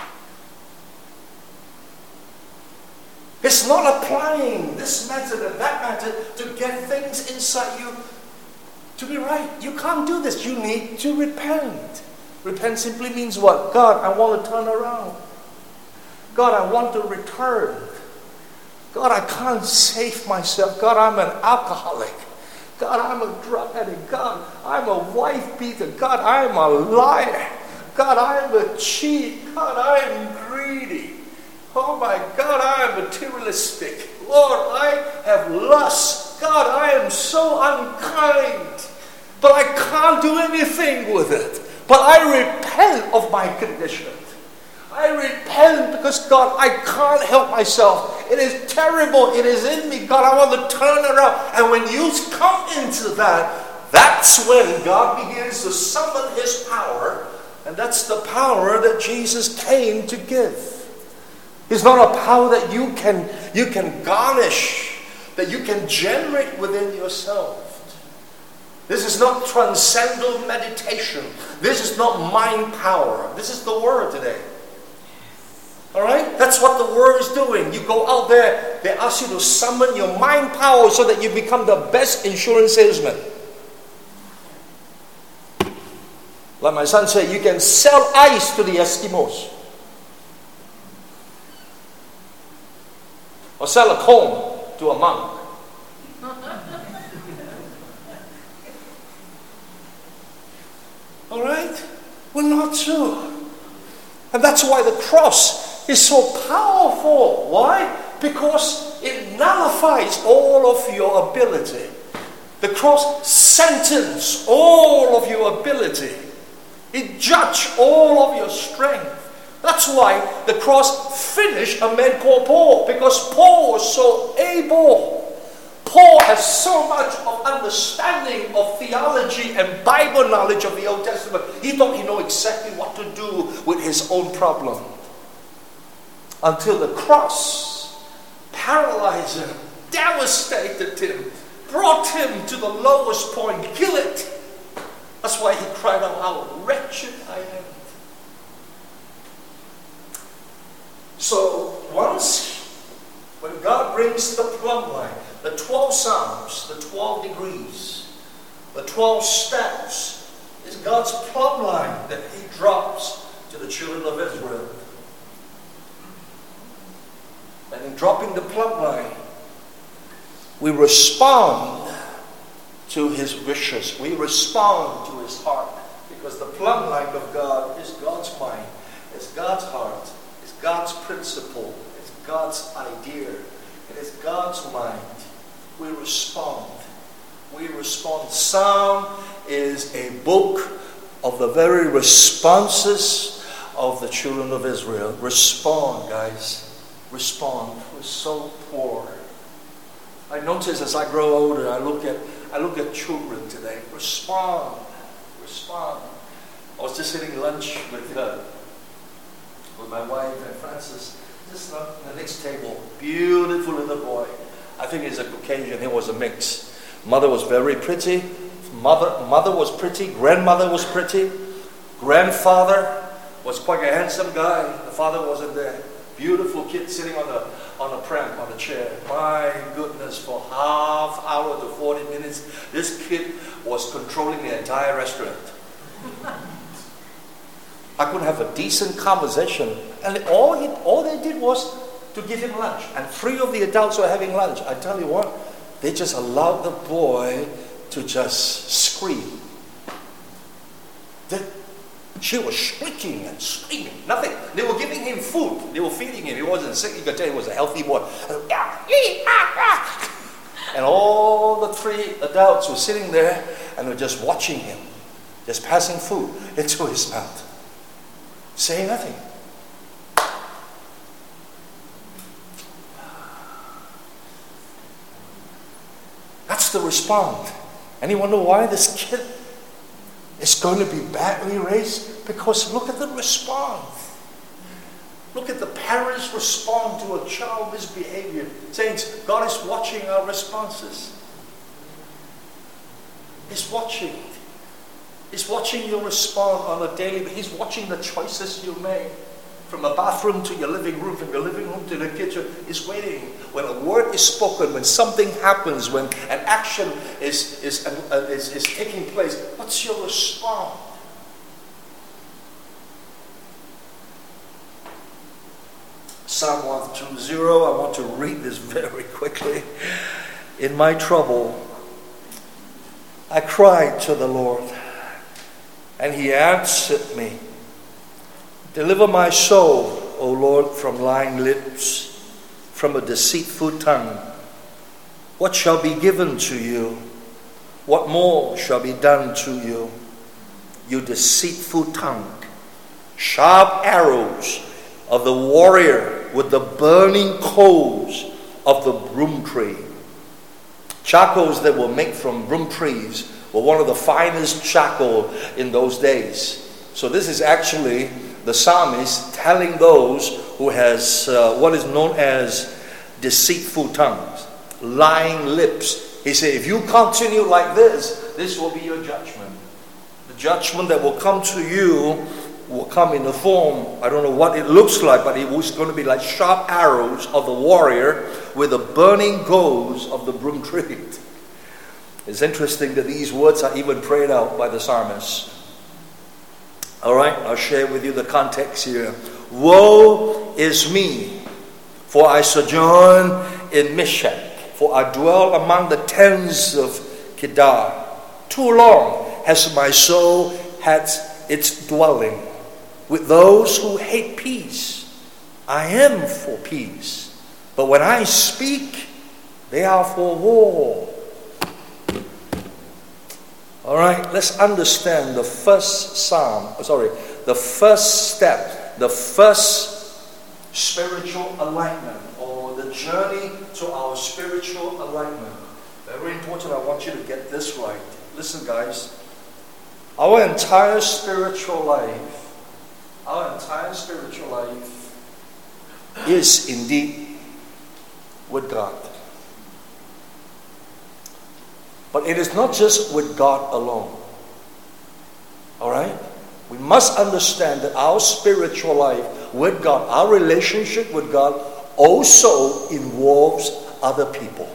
It's not applying this method and that method to get things inside you to be right. You can't do this. You need to repent. Repent simply means what? God, I want to turn around. God, I want to return. God, I can't save myself. God, I'm an alcoholic. God, I'm a drug addict. God, I'm a wife beater. God, I'm a liar. God, I'm a cheat. God, I'm greedy. Oh my God, I am materialistic. Lord, I have lust. God, I am so unkind. But I can't do anything with it. But I repent of my condition. I repent because, God, I can't help myself. It is terrible. It is in me. God, I want to turn around. And when you come into that, that's when God begins to summon His power. And that's the power that Jesus came to give. It's not a power that you can, you can garnish, that you can generate within yourself. This is not transcendental meditation. This is not mind power. This is the Word today. Alright? That's what the Word is doing. You go out there, they ask you to summon your mind power so that you become the best insurance salesman. Like my son said, you can sell ice to the Eskimos. Or sell a comb to a monk. Alright? We're not sure. And that's why the cross is so powerful. Why? Because it nullifies all of your ability. The cross sentences all of your ability. It judges all of your strength. That's why the cross finished a man called Paul. Because Paul was so able. Paul has so much of understanding of theology and Bible knowledge of the Old Testament. He thought he knew exactly what to do with his own problem. Until the cross paralyzed him, devastated him, brought him to the lowest point, kill it. That's why he cried out, how wretched I am. So once, when God brings the plumb line, the twelve Psalms, the twelve degrees, the twelve steps, is God's plumb line that He drops to the children of Israel. And in dropping the plumb line, we respond to His wishes. We respond to His heart. Because the plumb line of God is God's mind, it's God's heart, it's God's principle, it's God's idea, it is God's mind. We respond. We respond. Psalm is a book of the very responses of the children of Israel. Respond, guys. Respond. We're so poor. I notice as I grow older, I look at I look at children today. Respond. Respond. I was just sitting lunch with uh, with my wife and Francis, just on the next table. Beautiful little boy. I think he's a Caucasian. He was a mix. Mother was very pretty. Mother, mother was pretty. Grandmother was pretty. Grandfather was quite a handsome guy. The father wasn't there. Beautiful kid sitting on a on a pram, on a chair. My goodness, for half hour to forty minutes, this kid was controlling the entire restaurant. I couldn't have a decent conversation, and all he, all they did was to give him lunch. And three of the adults were having lunch. I tell you what, they just allowed the boy to just scream. The, she was shrieking and screaming. Nothing. They were giving him food. They were feeding him. He wasn't sick. You could tell he was a healthy boy. And all the three adults were sitting there and were just watching him, just passing food into his mouth, saying nothing. That's the response. Anyone know why this kid is going to be badly raised? Because look at the response. Look at the parents respond to a child misbehavior. Saints, God is watching our responses. He's watching. He's watching you respond on a daily basis. He's watching the choices you make. From a bathroom to your living room, from your living room to the kitchen. He's waiting. When a word is spoken, when something happens, when an action is, is, uh, is, is taking place, what's your response? Psalm one twenty, I want to read this very quickly. In my trouble, I cried to the Lord, and He answered me. Deliver my soul, O Lord, from lying lips, from a deceitful tongue. What shall be given to you? What more shall be done to you? You deceitful tongue. Sharp arrows of the warrior with the burning coals of the broom tree. Charcoals that were made from broom trees were one of the finest charcoal in those days. So this is actually the psalmist telling those who has uh, what is known as deceitful tongues, lying lips. He said, if you continue like this, this will be your judgment. The judgment that will come to you will come in the form, I don't know what it looks like, but it was going to be like sharp arrows of the warrior with the burning coals of the broom tree. It's interesting that these words are even prayed out by the psalmist. All right, I'll share with you the context here. Woe is me, for I sojourn in Meshech, for I dwell among the tents of Kedar. Too long has my soul had its dwelling with those who hate peace. I am for peace, but when I speak, they are for war. All right, let's understand the first psalm, sorry, the first step, the first spiritual alignment, or the journey to our spiritual alignment. Very important, I want you to get this right. Listen, guys, our entire spiritual life, our entire spiritual life is indeed with God. But it is not just with God alone. All right? We must understand that our spiritual life with God, our relationship with God, also involves other people.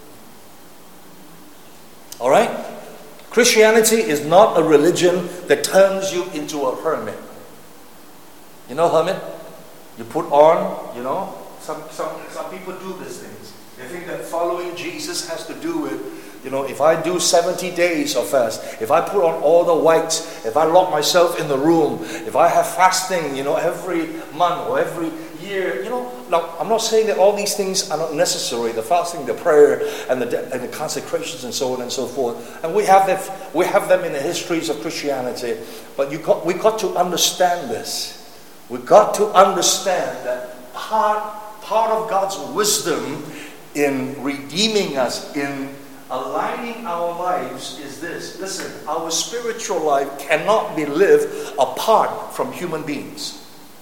All right? Christianity is not a religion that turns you into a hermit. You know hermit? You put on, you know, some, some, some people do these things. They think that following Jesus has to do with, you know, if I do seventy days of fast, if I put on all the whites, if I lock myself in the room, if I have fasting, you know, every month or every year, you know. Now, I'm not saying that all these things are not necessary, the fasting, the prayer, and the, and the consecrations and so on and so forth. And we have, them, we have them in the histories of Christianity. But you got, we got to understand this. We've got to understand that part, part of God's wisdom in redeeming us, in aligning our lives is this. Listen, our spiritual life cannot be lived apart from human beings.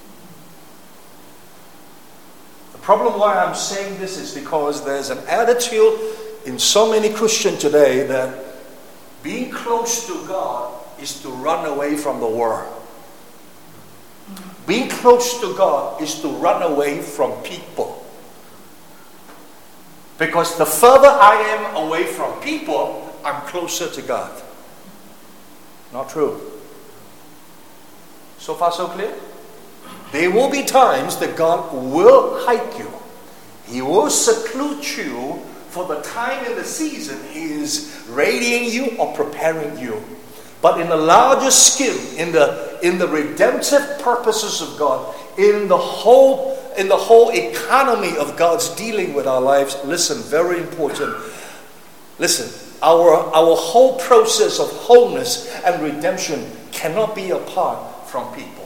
The problem why I'm saying this is because there's an attitude in so many Christians today that being close to God is to run away from the world. Being close to God is to run away from people. Because the further I am away from people, I'm closer to God. Not true. So far so clear? There will be times that God will hide you. He will seclude you for the time in the season He is readying you or preparing you. But in the larger scheme, in the in the redemptive purposes of God, in the whole in the whole economy of God's dealing with our lives, listen, very important. Listen, our our whole process of wholeness and redemption cannot be apart from people.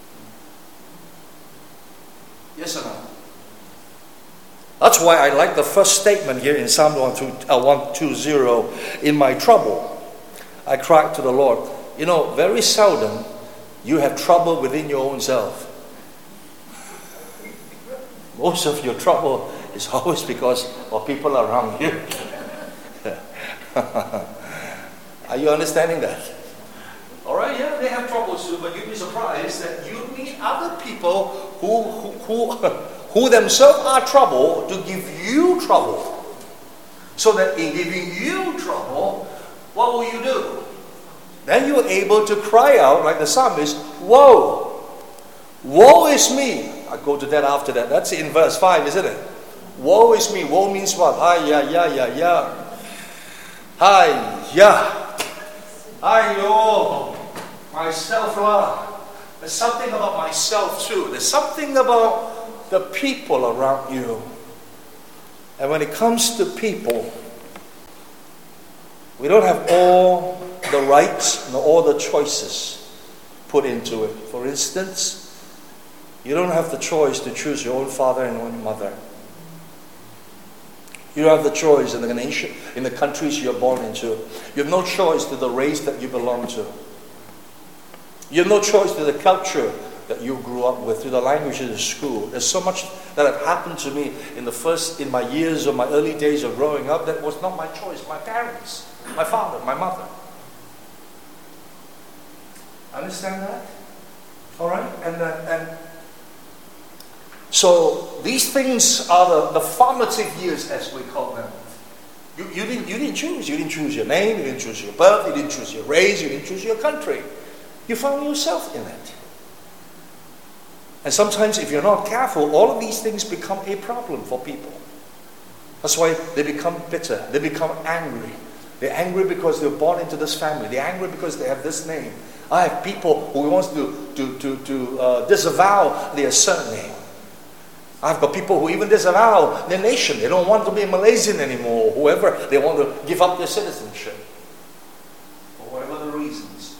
Yes or no? That's why I like the first statement here in Psalm one twenty. In my trouble, I cried to the Lord. You know, very seldom you have trouble within your own self. Most of your trouble is always because of people around you. Are you understanding that? All right, yeah, they have troubles too, but you'd be surprised that you meet other people who who who, who themselves are trouble to give you trouble. So that in giving you trouble, what will you do? Then you're able to cry out like the psalmist, woe! Woe is me! I go to that after that. That's in verse five, isn't it? Woe is me. Woe means what? Hi, ya, ya, ya, ya. Hi, ya. Hi, yo. My self-love. There's something about myself too. There's something about the people around you. And when it comes to people, we don't have all the rights nor all the choices put into it. For instance, you don't have the choice to choose your own father and own mother. You don't have the choice in the nation, in the countries you're born into. You have no choice to the race that you belong to. You have no choice to the culture that you grew up with, to the languages of school. There's so much that had happened to me in the first, in my years or my early days of growing up that was not my choice. My parents, my father, my mother. Understand that? All right? And, uh, and so these things are the, the formative years, as we call them. You, you, didn't, you didn't choose. You didn't choose your name. You didn't choose your birth. You didn't choose your race. You didn't choose your country. You found yourself in it. And sometimes if you're not careful, all of these things become a problem for people. That's why they become bitter. They become angry. They're angry because they're born into this family. They're angry because they have this name. I have people who wants to, to, to, to uh, disavow their surname. I've got people who even disavow their nation. They don't want to be Malaysian anymore, or whoever. They want to give up their citizenship. For whatever the reasons.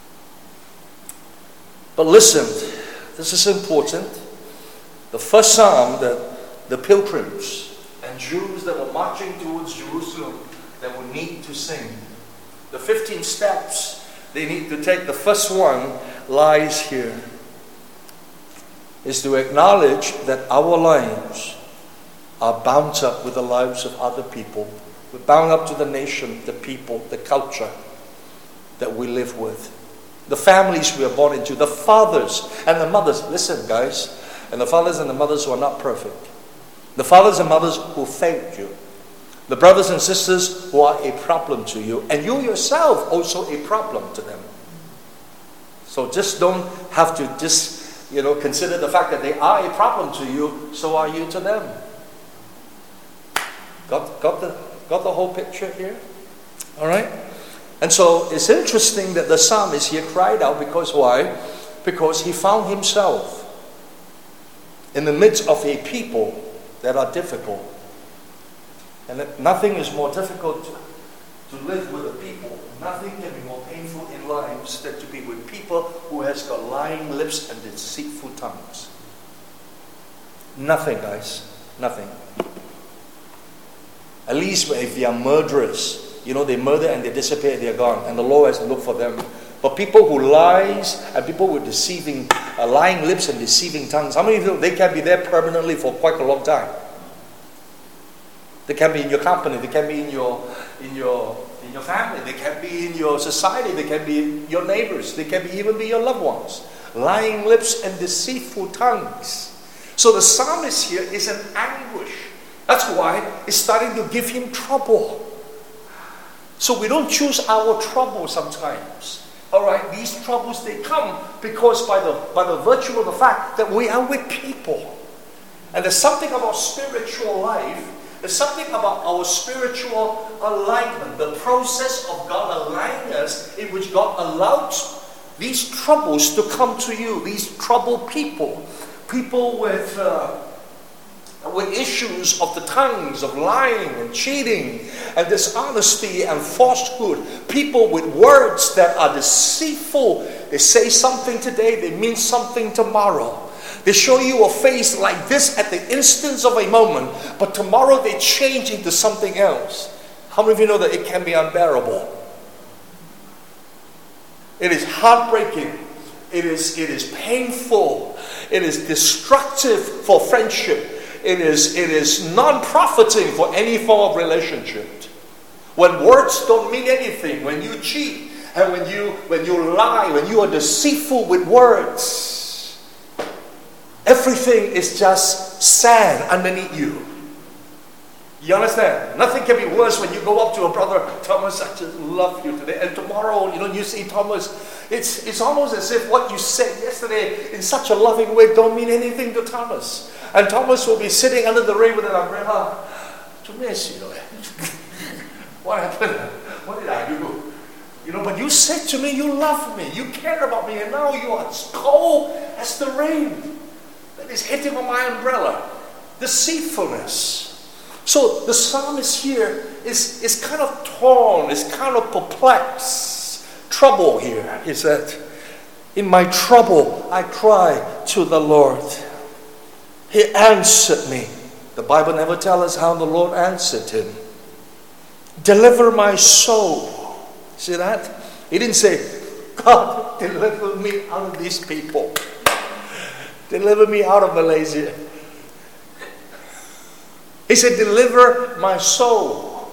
But listen, this is important. The first psalm that the pilgrims and Jews that were marching towards Jerusalem that would need to sing. The fifteen steps they need to take. The first one lies here. Is to acknowledge that our lives are bound up with the lives of other people. We're bound up to the nation, the people, the culture that we live with. The families we are born into, the fathers and the mothers. Listen, guys, and the fathers and the mothers who are not perfect. The fathers and mothers who failed you. The brothers and sisters who are a problem to you. And you yourself also a problem to them. So just don't have to just... You know, consider the fact that they are a problem to you, so are you to them. Got, got, the, got the whole picture here? All right? And so it's interesting that the psalmist here cried out because why? Because he found himself in the midst of a people that are difficult. And that nothing is more difficult to, to live with a people. Nothing can be more painful in lives than to be with people who has got lying lips and deceitful tongues. Nothing, guys. Nothing. At least if they are murderers, you know, they murder and they disappear, they are gone, and the Lord has to look for them. But people who lies and people with deceiving, uh, lying lips and deceiving tongues, how many of you know they can be there permanently for quite a long time? They can be in your company, they can be in your in your in your family, they can be in your society, they can be your neighbors, they can be, even be your loved ones. Lying lips and deceitful tongues. So the psalmist here is in anguish. That's why it's starting to give him trouble. So we don't choose our trouble sometimes. Alright, these troubles, they come because by the by the virtue of the fact that we are with people. And there's something about spiritual life. There's something about our spiritual alignment, the process of God aligning us, in which God allows these troubles to come to you, these troubled people, people with uh, with issues of the tongues, of lying and cheating and dishonesty and falsehood, people with words that are deceitful. They say something today, they mean something tomorrow. They show you a face like this at the instance of a moment, but tomorrow they change into something else. How many of you know that it can be unbearable? It is heartbreaking. It is, it is painful. It is destructive for friendship. It is, it is non-profiting for any form of relationship. When words don't mean anything, when you cheat, and when you, when you lie, when you are deceitful with words, everything is just sand underneath you. You understand? Nothing can be worse when you go up to a brother, Thomas, I just love you today. And tomorrow, you know, you see Thomas, it's, it's almost as if what you said yesterday in such a loving way don't mean anything to Thomas. And Thomas will be sitting under the rain with an umbrella. What happened? What did I do? You know, but you said to me, you love me, you care about me, and now you are as cold as the rain that is hitting on my umbrella. Deceitfulness. So the psalmist here is, is kind of torn, is kind of perplexed. Trouble here. He said, in my trouble I cry to the Lord. He answered me. The Bible never tells us how the Lord answered him. Deliver my soul. See that? He didn't say, God, deliver me out of these people. Deliver me out of Malaysia. He said, deliver my soul.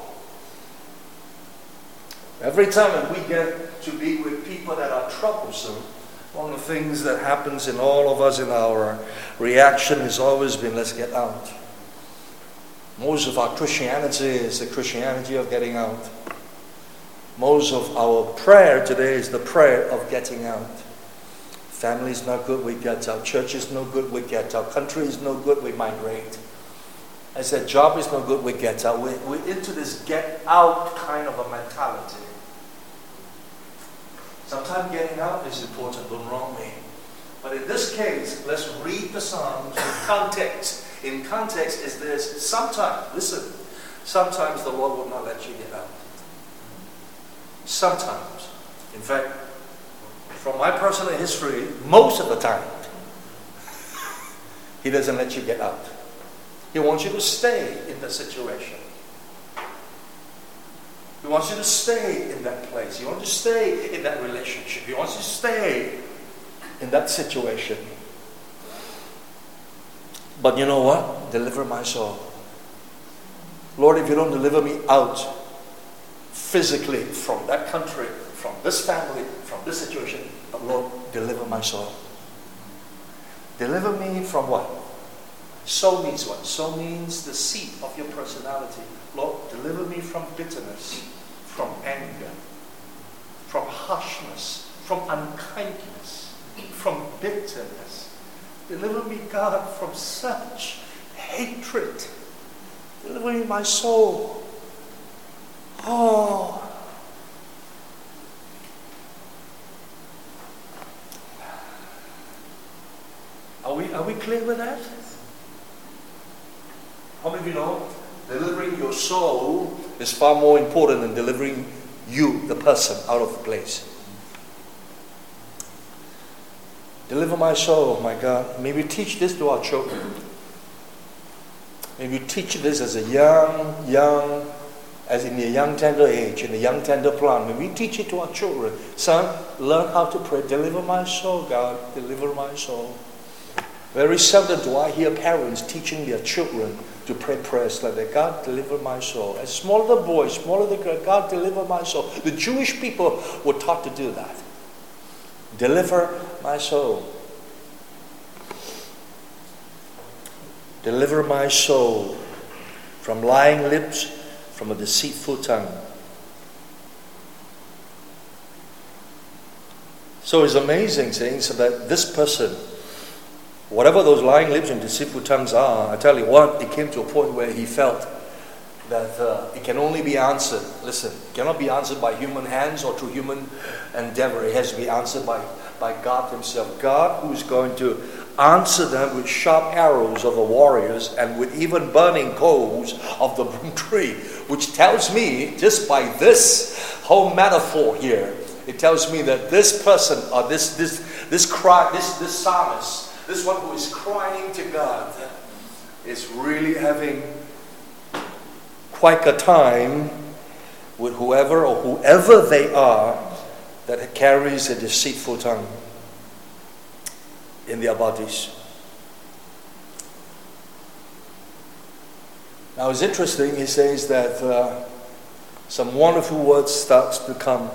Every time we get to be with people that are troublesome, one of the things that happens in all of us in our reaction has always been, let's get out. Most of our Christianity is the Christianity of getting out. Most of our prayer today is the prayer of getting out. Family is not good, we get out. Church is no good, we get out. Country is no good, we migrate. I said, job is no good, we get out. We're, we're into this get out kind of a mentality. Sometimes getting out is important, don't wrong me. But in this case, let's read the Psalms in context. In context is this, sometimes, listen, sometimes the Lord will not let you get out. Sometimes. In fact, from my personal history, most of the time, He doesn't let you get out. He wants you to stay in the situation. He wants you to stay in that place. He wants you to stay in that relationship. He wants you to stay in that situation. But you know what? Deliver my soul. Lord, if you don't deliver me out physically from that country, from this family, from this situation, but Lord, deliver my soul. Deliver me from what? Soul means what? Soul means the seat of your personality. Lord, deliver me from bitterness, from anger, from harshness, from unkindness, from bitterness. Deliver me, God, from such hatred. Deliver me my soul. Oh. Are we, are we clear with that? How many of you know delivering your soul is far more important than delivering you, the person, out of the place? Deliver my soul, my God. May we teach this to our children. May we teach this as a young, young, as in the young tender age, in the young tender plant. May we teach it to our children. Son, learn how to pray. Deliver my soul, God. Deliver my soul. Very seldom do I hear parents teaching their children to pray prayers like that. God, deliver my soul. As smaller the boy, smaller the girl, God, deliver my soul. The Jewish people were taught to do that. Deliver my soul. Deliver my soul from lying lips, from a deceitful tongue. So it's amazing, saints, that this person whatever those lying lips and deceitful tongues are, I tell you what, it came to a point where he felt that uh, it can only be answered. Listen, it cannot be answered by human hands or through human endeavor. It has to be answered by, by God himself. God who is going to answer them with sharp arrows of the warriors and with even burning coals of the broom tree, which tells me, just by this whole metaphor here, it tells me that this person or this this this cry, this this psalmist, this one who is crying to God, is really having quite a time with whoever or whoever they are that carries a deceitful tongue in their bodies. Now it's interesting, he says that uh, some wonderful words starts to come.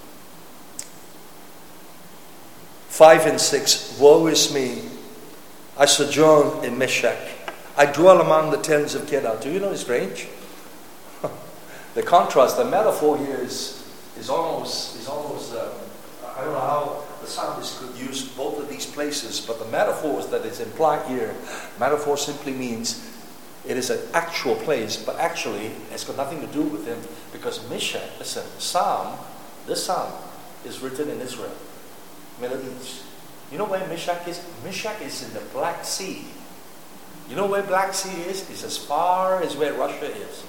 Five and six, woe is me, I sojourn in Meshach, I dwell among the tents of Kedar. Do you know it's range? The contrast, the metaphor here is, is almost, is almost uh, I don't know how the psalmist could use both of these places, but the metaphors that is implied here, metaphor simply means it is an actual place, but actually it's got nothing to do with him, because Meshach, listen, Psalm, this Psalm is written in Israel, Middle East. You know where Meshach is? Meshach is in the Black Sea. You know where Black Sea is? It's as far as where Russia is.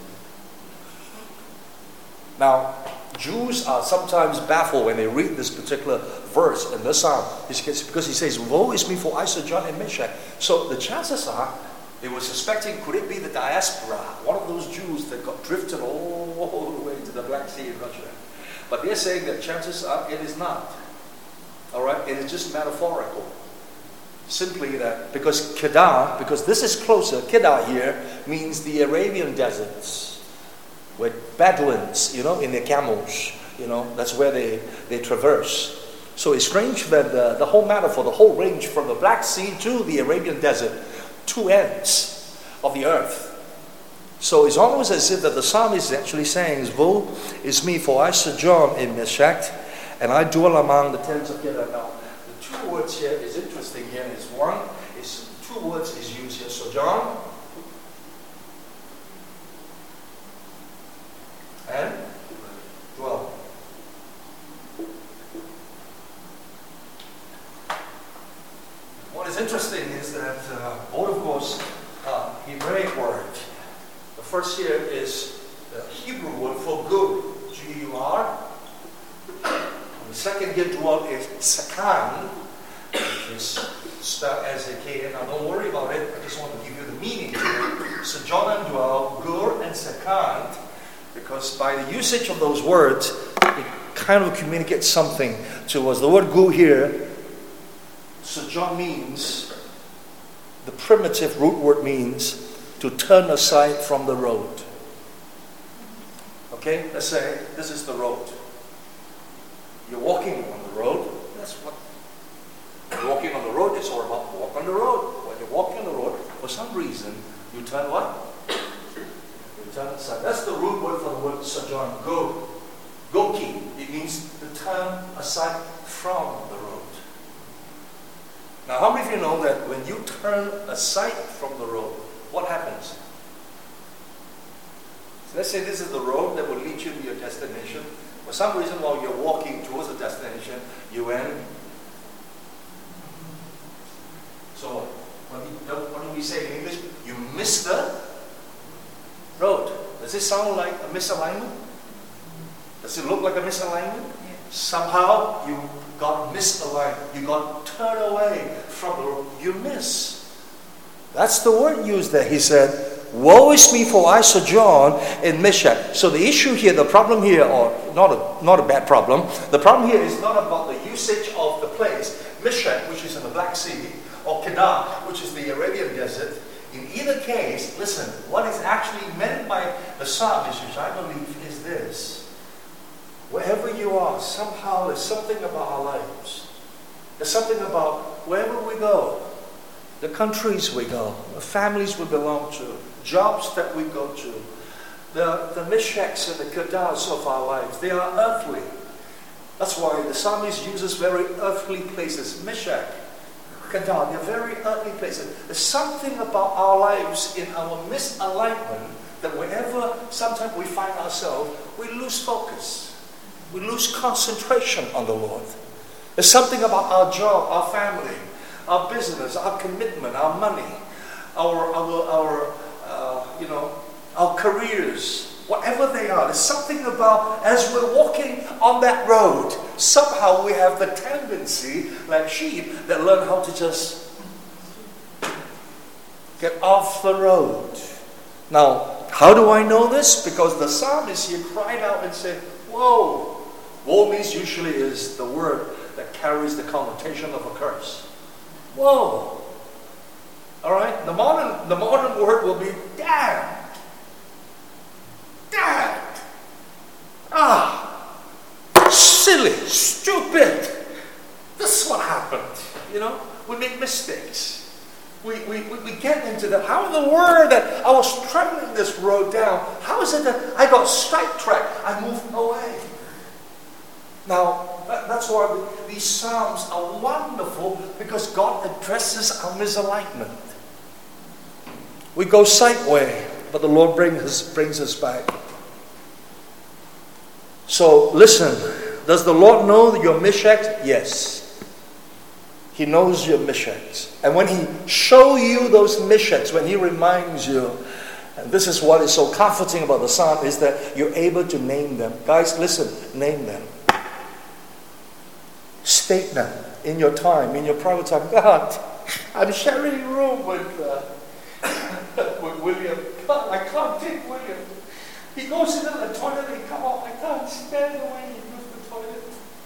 Now, Jews are sometimes baffled when they read this particular verse in the Psalm, because he says, woe is me, for I sojourn in Meshach. So the chances are, they were suspecting, could it be the diaspora, one of those Jews that got drifted all the way to the Black Sea in Russia? But they're saying that chances are it is not. All right, it is just metaphorical. Simply that, because Kedar, because this is closer, Kedar here means the Arabian deserts, where Bedouins, you know, in their camels, you know, that's where they, they traverse. So it's strange that the, the whole metaphor, the whole range from the Black Sea to the Arabian desert, two ends of the earth. So it's almost as if that the psalmist is actually saying, woe is me, for I sojourn in Meshach, and I dwell among the tents of Kedar. Now, the two words here is interesting here. Is one, is two words is used here, sojourn and dwell. What is interesting is that uh, both, of course, uh, Hebraic word. The first here is the Hebrew word for gur, G U R. The second here, dwell, is sakan, which is spelled as a K. Now don't worry about it, I just want to give you the meaning here. Sojourn and dwell, gur and sakan, because by the usage of those words, it kind of communicates something to us. The word gur here, sojourn means, the primitive root word means to turn aside from the road. Okay, let's say this is the road. You're walking on the road. That's what you're walking on the road. It's all about walk on the road. When you're walking on the road, for some reason, you turn what? You turn aside. That's the root word for the word sojourn. Go. Goki. It means to turn aside from the road. Now, how many of you know that when you turn aside from the road, what happens? So let's say this is the road that will lead you to your destination. For some reason, while you're walking towards the destination, you went. So, what do, what do we say in English? You missed the road. Does it sound like a misalignment? Does it look like a misalignment? Yeah. Somehow you got misaligned. You got turned away from the road. You miss. That's the word used there. He said, woe is me, for I sojourn in Meshach. So the issue here, the problem here, or not a, not a bad problem, the problem here is not about the usage of the place, Meshach, which is in the Black Sea, or Kedar, which is the Arabian desert. In either case, listen, what is actually meant by the psalmist, which I believe is this. Wherever you are, somehow there's something about our lives. There's something about wherever we go, the countries we go, the families we belong to, jobs that we go to, the, the Meshachs and the Kedars of our lives, they are earthly. That's why the psalmist uses very earthly places. Meshach, Kedar, they're very earthly places. There's something about our lives in our misalignment that wherever sometimes we find ourselves, we lose focus. We lose concentration on the Lord. There's something about our job, our family, our business, our commitment, our money, our, our, our uh, you know, our careers, whatever they are. There's something about, as we're walking on that road, somehow we have the tendency, like sheep, that learn how to just get off the road. Now, how do I know this? Because the psalmist here cried out and said, whoa. Woe means usually is the word that carries the connotation of a curse. Whoa. All right? The modern, the modern word will be damn. Damn. Ah. Silly. Stupid. This is what happened. You know? We make mistakes. We, we, we get into that. How in the world that I was traveling this road down, how is it that I got sidetracked? I moved away. Now, that, that's why the, these Psalms are wonderful, because God addresses our misalignment. We go sideways, but the Lord brings us, brings us back. So, listen. Does the Lord know your mishaps? Yes. He knows your mishaps. And when He shows you those mishaps, when He reminds you, and this is what is so comforting about the Psalm, is that you're able to name them. Guys, listen, name them. State them in your time, in your private time. God, I'm sharing a room with, uh, with William. God, I can't take William. He goes into the toilet and he comes out. I can't stand the way he uses the toilet.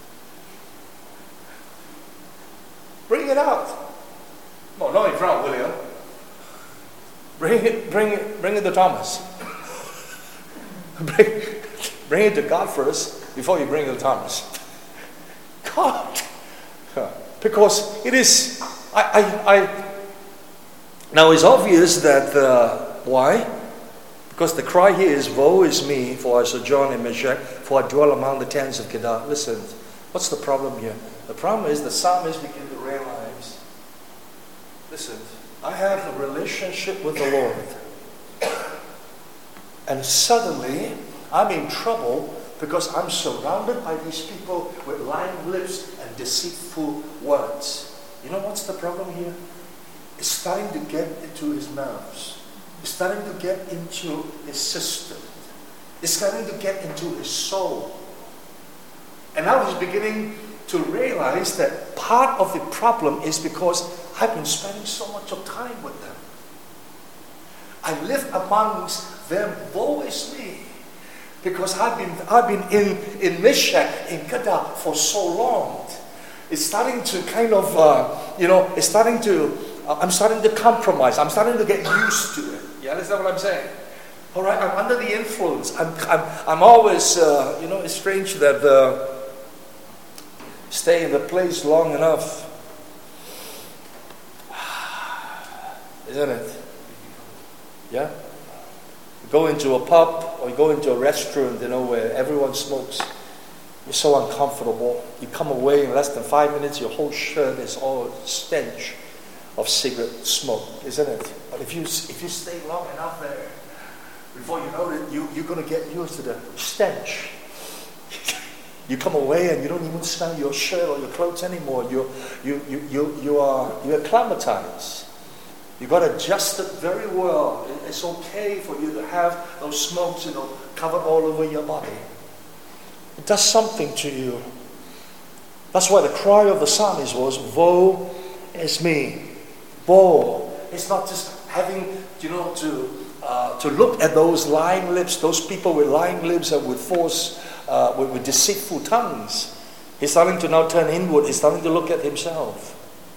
Bring it out. No, not in front of William. Bring it, bring it, bring it to Thomas. bring, bring it to God first before you bring it to Thomas. God, because it is. I, I, I. Now it's obvious that uh, why? Because the cry here is, "Woe is me, for I sojourn in Meshach, for I dwell among the tents of Kedar." Listen, what's the problem here? The problem is the psalmist begin to realize. Listen, I have a relationship with the Lord, and suddenly I'm in trouble. Because I'm surrounded by these people with lying lips and deceitful words. You know what's the problem here? It's starting to get into his nerves. It's starting to get into his system. It's starting to get into his soul. And now he's beginning to realize that part of the problem is because I've been spending so much of time with them. I live amongst them. Woe is me. Because I've been I've been in, in Meshach, in Kedar for so long. It's starting to kind of, uh, you know, it's starting to, uh, I'm starting to compromise. I'm starting to get used to it. You understand what I'm saying? All right, I'm under the influence. I'm, I'm, I'm always, uh, you know, it's strange that uh, stay in the place long enough. Isn't it? Yeah? Go into a pub or you go into a restaurant, you know, where everyone smokes. You're so uncomfortable. You come away in less than five minutes, your whole shirt is all stench of cigarette smoke, isn't it? But if you if you stay long enough there, before you know it, you, you're going to get used to the stench. You come away and you don't even smell your shirt or your clothes anymore. You you you you you are you're acclimatized. You got adjusted very well. It's okay for you to have those smokes, you know, covered all over your body. It does something to you. That's why the cry of the psalmist was, "Woe is me." Woe. It's not just having, you know, to uh, to look at those lying lips, those people with lying lips and with force, uh, with, with deceitful tongues. He's starting to now turn inward. He's starting to look at himself.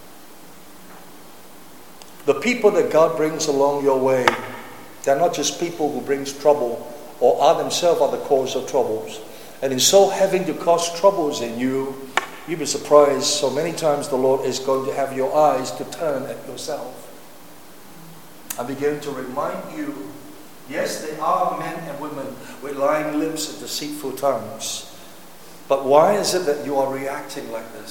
The people that God brings along your way, they're not just people who brings trouble or are themselves are the cause of troubles. And in so having to cause troubles in you, you'll be surprised so many times the Lord is going to have your eyes to turn at yourself. And begin to remind you, yes, they are men and women with lying lips and deceitful tongues. But why is it that you are reacting like this?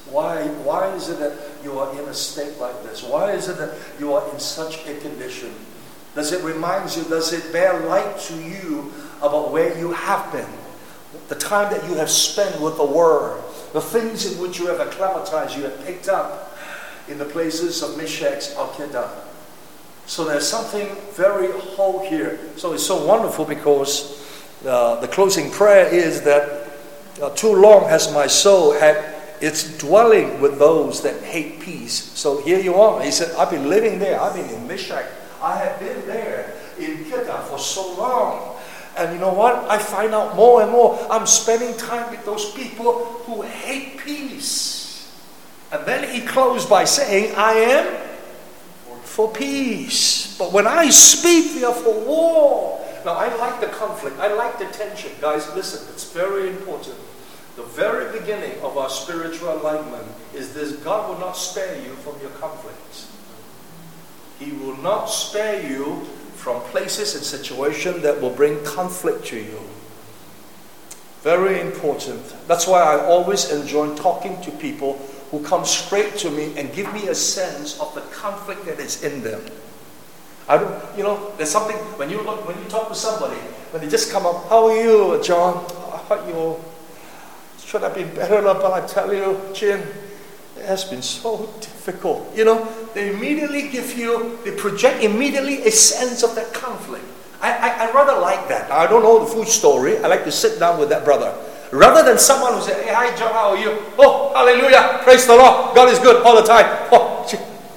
Why, why is it that you are in a state like this? Why is it that you are in such a condition? Does it remind you, does it bear light to you about where you have been? The time that you have spent with the Word, the things in which you have acclimatized, you have picked up in the places of Meshach or Kedar. So there's something very whole here. So it's so wonderful because uh, the closing prayer is that uh, too long has my soul had its dwelling with those that hate peace. So here you are. He said, I've been living there. I've been in Meshach. I have been there in Kedar for so long. And you know what? I find out more and more. I'm spending time with those people who hate peace. And then he closed by saying, I am for peace. But when I speak, they are for war. Now, I like the conflict. I like the tension. Guys, listen, it's very important. The very beginning of our spiritual alignment is this: God will not spare you from your conflicts. He will not spare you from places and situations that will bring conflict to you. Very important. That's why I always enjoy talking to people who come straight to me and give me a sense of the conflict that is in them. I don't, you know, there's something when you look, when you talk to somebody, when they just come up, how are you, John? How are you? Should have been better, but I tell you, Jin, it has been so difficult. You know, they immediately give you, they project immediately a sense of that conflict. I, I, I rather like that. Now, I don't know the full story. I like to sit down with that brother. Rather than someone who says, hey, hi John, how are you? Oh, hallelujah, praise the Lord. God is good all the time. Oh,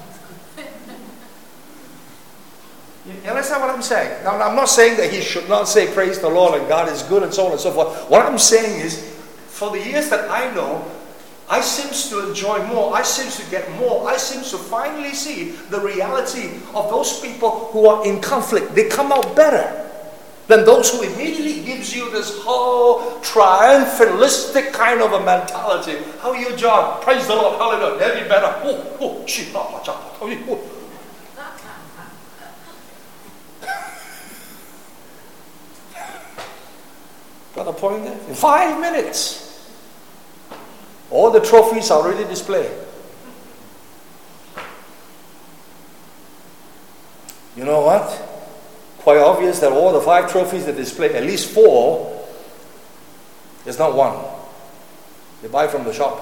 you understand what I'm saying? Now, I'm not saying that he should not say praise the Lord and God is good and so on and so forth. What I'm saying is, for the years that I know, I seem to enjoy more. I seem to get more. I seem to finally see the reality of those people who are in conflict. They come out better than those who immediately gives you this whole triumphalistic kind of a mentality. How are you, John? Praise the Lord. Hallelujah. They'll be better. Oh, oh, shit. Oh. Got a point there? In five minutes. All the trophies are already displayed. You know what? Quite obvious that all the five trophies that display, at least four, there's not one. They buy from the shop.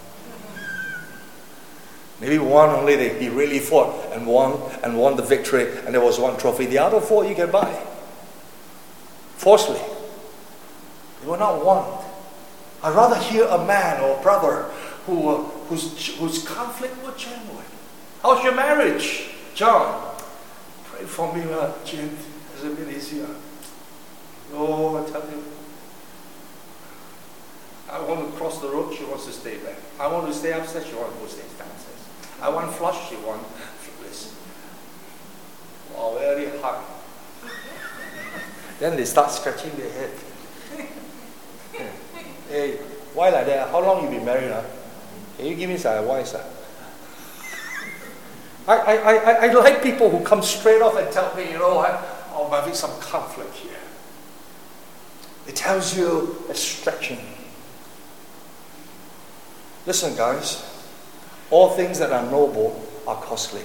Maybe one only they, he really fought and won and won the victory, and there was one trophy. The other four you can buy. Falsely. They were not one. I'd rather hear a man or a brother who, uh, whose, whose conflict was genuine. How's your marriage? John, pray for me, uh, Jim. It's a bit easier. Oh, I tell you. I want to cross the road, she wants to stay back. I want to stay upstairs, she wants to go stay downstairs. I want flush, she wants flipless. Wow, very hard. Then they start scratching their head. Hey, why like that? How long you been married? Huh? Can you give me some advice? Huh? I, I, I, I like people who come straight off and tell me, you know what, oh, I'm having some conflict here. It tells you it's stretching. Listen, guys, all things that are noble are costly.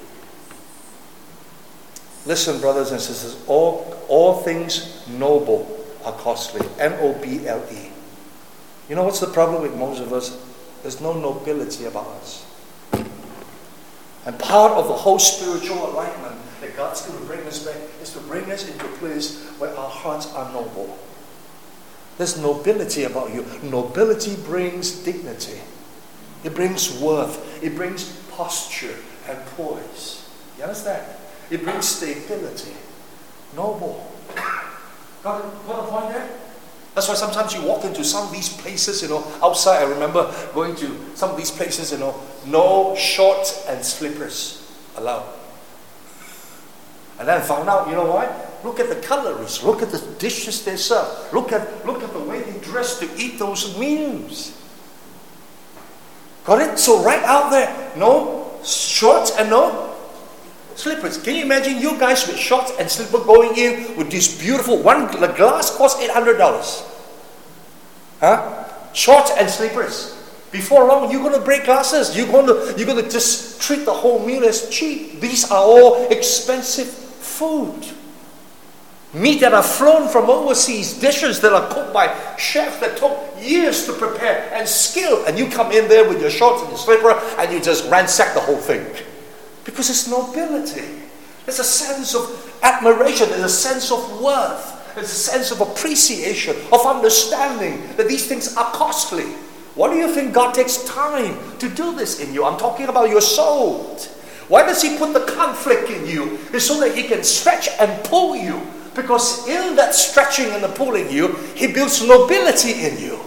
Listen, brothers and sisters, all, all things noble are costly. N O B L E. You know what's the problem with most of us? There's no nobility about us. And part of the whole spiritual alignment that God's going to bring us back is to bring us into a place where our hearts are noble. There's nobility about you. Nobility brings dignity. It brings worth. It brings posture and poise. You understand? It brings stability. Noble. Got a, got a point there? That's why sometimes you walk into some of these places, you know, outside. I remember going to some of these places, you know, no shorts and slippers allowed. And then I found out, you know what? Look at the cutleries. Look at the dishes they serve. Look at, look at the way they dress to eat those meals. Got it? So right out there, no shorts and no slippers. Can you imagine you guys with shorts and slippers going in with this beautiful, one glass costs eight hundred dollars. Huh? Shorts and slippers. Before long, you're going to break glasses. You're going to, you're going to just treat the whole meal as cheap. These are all expensive food. Meat that are flown from overseas, dishes that are cooked by chefs that took years to prepare and skill. And you come in there with your shorts and your slipper and you just ransack the whole thing. Because it's nobility. There's a sense of admiration. There's a sense of worth. There's a sense of appreciation, of understanding that these things are costly. Why do you think God takes time to do this in you? I'm talking about your soul. Why does He put the conflict in you? It's so that He can stretch and pull you. Because in that stretching and the pulling you, He builds nobility in you.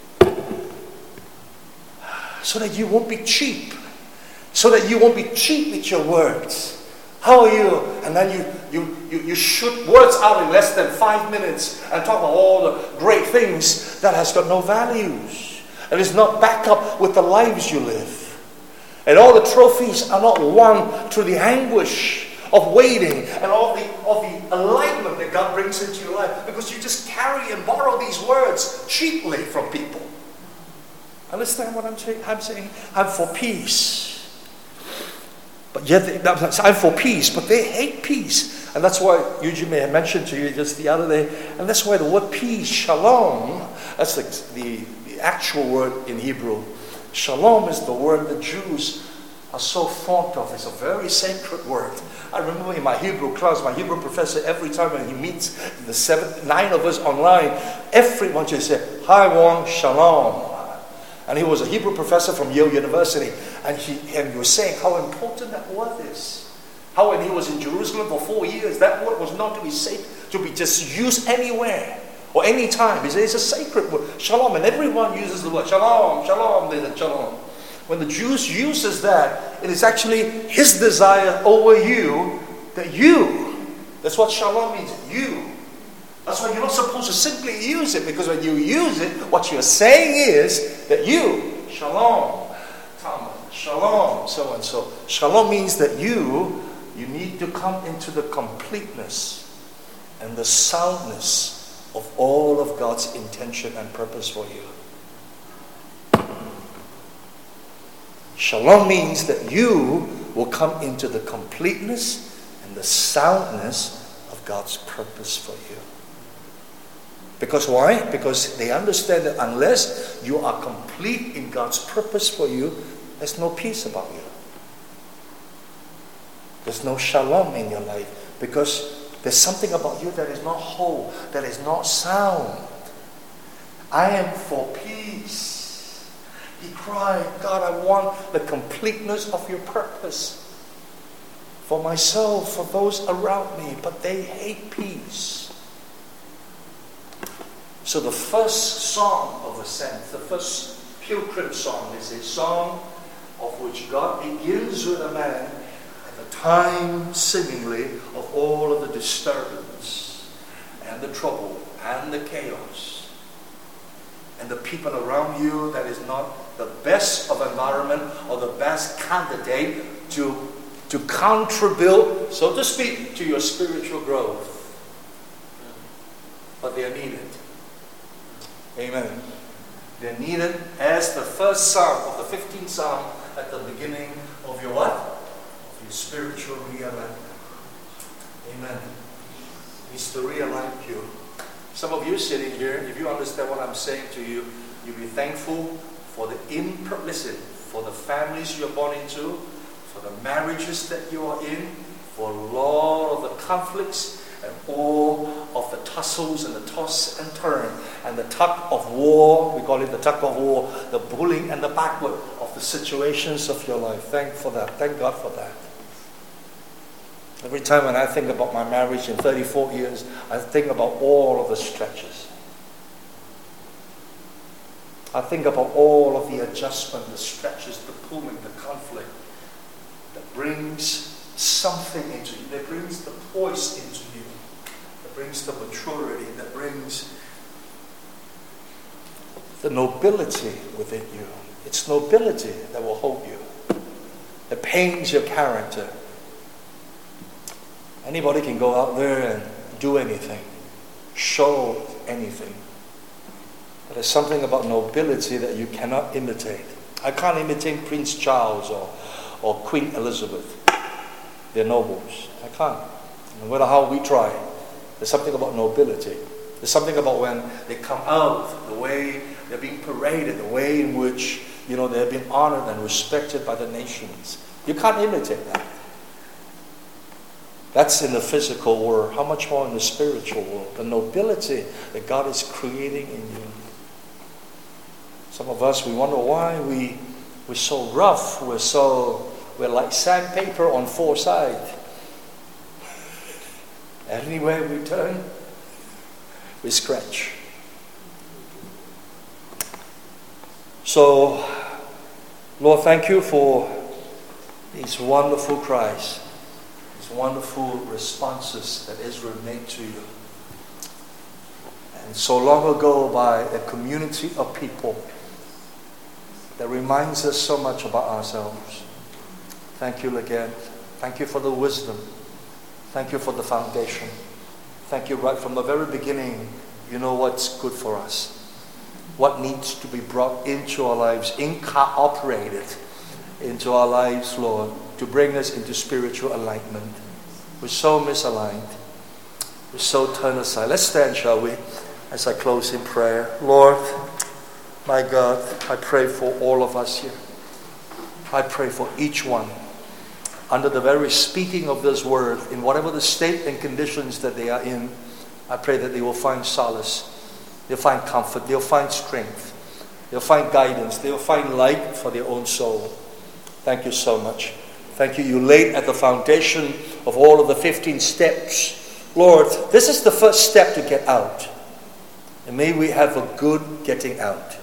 So that you won't be cheap. So that you won't be cheap with your words. How are you? And then you, you, you, you shoot words out in less than five minutes and talk about all the great things that has got no values. And is not backed up with the lives you live. And all the trophies are not won through the anguish of waiting and all the, of the enlightenment that God brings into your life. Because you just carry and borrow these words cheaply from people. Understand what I'm saying? I'm saying I'm for peace. But yet, they, I'm for peace, but they hate peace. And that's why Eugene may have mentioned to you just the other day, and that's why the word peace, shalom, that's the, the, the actual word in Hebrew. Shalom is the word the Jews are so fond of. It's a very sacred word. I remember in my Hebrew class, my Hebrew professor, every time when he meets the seven, nine of us online, everyone just say, "Hi Wong, shalom." And he was a Hebrew professor from Yale University. And he, and he was saying how important that word is. How when he was in Jerusalem for four years, that word was not to be safe, to be just used anywhere or any time. He said it's a sacred word. Shalom. And everyone uses the word shalom, shalom, they said shalom. When the Jews uses that, it is actually His desire over you that you, that's what shalom means, you. That's why you're not supposed to simply use it, because when you use it, what you're saying is that you, shalom, Thomas, shalom, so and so. Shalom means that you, you need to come into the completeness and the soundness of all of God's intention and purpose for you. Shalom means that you will come into the completeness and the soundness of God's purpose for you. Because why? Because they understand that unless you are complete in God's purpose for you, there's no peace about you. There's no shalom in your life. Because there's something about you that is not whole, that is not sound. I am for peace. He cried, God, I want the completeness of your purpose for myself, for those around me, but they hate peace. So the first song of ascent, the first pilgrim song, is a song of which God begins with a man at the time, seemingly, of all of the disturbance and the trouble and the chaos. And the people around you that is not the best of environment or the best candidate to, to contribute, so to speak, to your spiritual growth. But they are needed. Amen. They're needed as the first psalm of the fifteenth psalm at the beginning of your what? Of your spiritual realignment. Amen. It's to realign you. Some of you sitting here, if you understand what I'm saying to you, you'll be thankful for the imp- listen, for the families you're born into, for the marriages that you are in, for a lot of the conflicts and all of the tussles and the toss and turn and the tug of war, we call it the tug of war, the pulling and the backward of the situations of your life. Thank for that. Thank God for that. Every time when I think about my marriage in thirty-four years, I think about all of the stretches. I think about all of the adjustment, the stretches, the pulling, the conflict that brings something into you, that brings the poise into you, that brings the maturity, that brings the nobility within you. It's nobility that will hold you. It paints your character. Anybody can go out there and do anything, show anything. There's something about nobility that you cannot imitate. I can't imitate Prince Charles or, or Queen Elizabeth. They're nobles. I can't. No matter how we try, there's something about nobility. There's something about when they come out, the way they're being paraded, the way in which, you know, they're being honored and respected by the nations. You can't imitate that. That's in the physical world. How much more in the spiritual world? The nobility that God is creating in you. Some of us, we wonder why we, we're so rough. We're so, we're like sandpaper on four sides. Anywhere we turn, we scratch. So, Lord, thank you for these wonderful cries, these wonderful responses that Israel made to you. And so long ago, by a community of people that reminds us so much about ourselves. Thank you again. Thank you for the wisdom. Thank you for the foundation. Thank you right from the very beginning. You know what's good for us. What needs to be brought into our lives, incorporated into our lives, Lord, to bring us into spiritual alignment. We're so misaligned. We're so turned aside. Let's stand, shall we, as I close in prayer. Lord, my God, I pray for all of us here. I pray for each one, under the very speaking of this word, in whatever the state and conditions that they are in. I pray that they will find solace. They'll find comfort. They'll find strength. They'll find guidance. They'll find light for their own soul. Thank you so much. Thank you. You laid at the foundation of all of the fifteen steps. Lord, this is the first step to get out. And may we have a good getting out.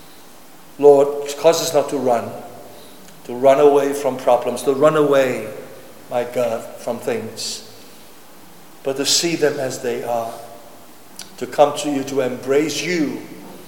Lord, cause us not to run. To run away from problems. To run away, my God, from things. But to see them as they are. To come to you, to embrace you,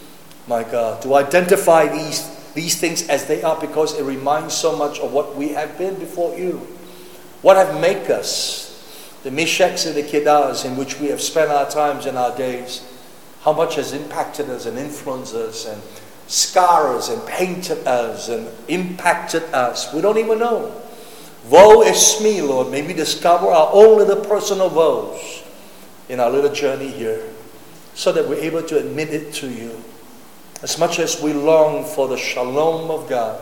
my God. To identify these, these things as they are, because it reminds so much of what we have been before you. What have made us. The Meshachs and the Kedars in which we have spent our times and our days. How much has impacted us and influenced us and scarred us and painted us and impacted us. We don't even know. Woe is me, Lord. May we discover our own little personal woes in our little journey here, so that we're able to admit it to you. As much as we long for the shalom of God,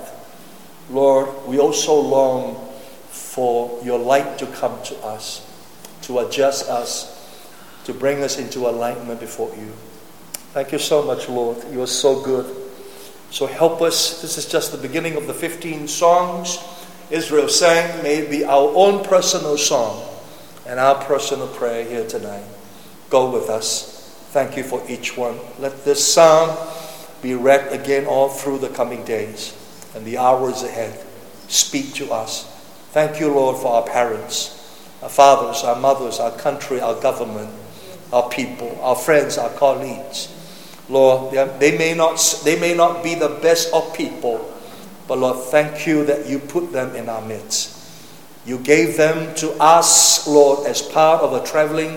Lord, we also long for your light to come to us, to adjust us, to bring us into alignment before you. Thank you so much, Lord. You are so good. So help us. This is just the beginning of the fifteen songs Israel sang. May it be our own personal song and our personal prayer here tonight. Go with us. Thank you for each one. Let this psalm be read again all through the coming days and the hours ahead. Speak to us. Thank you, Lord, for our parents, our fathers, our mothers, our country, our government, our people, our friends, our colleagues. Lord, they may not, they may not be the best of people, but Lord, thank you that you put them in our midst. You gave them to us, Lord, as part of a traveling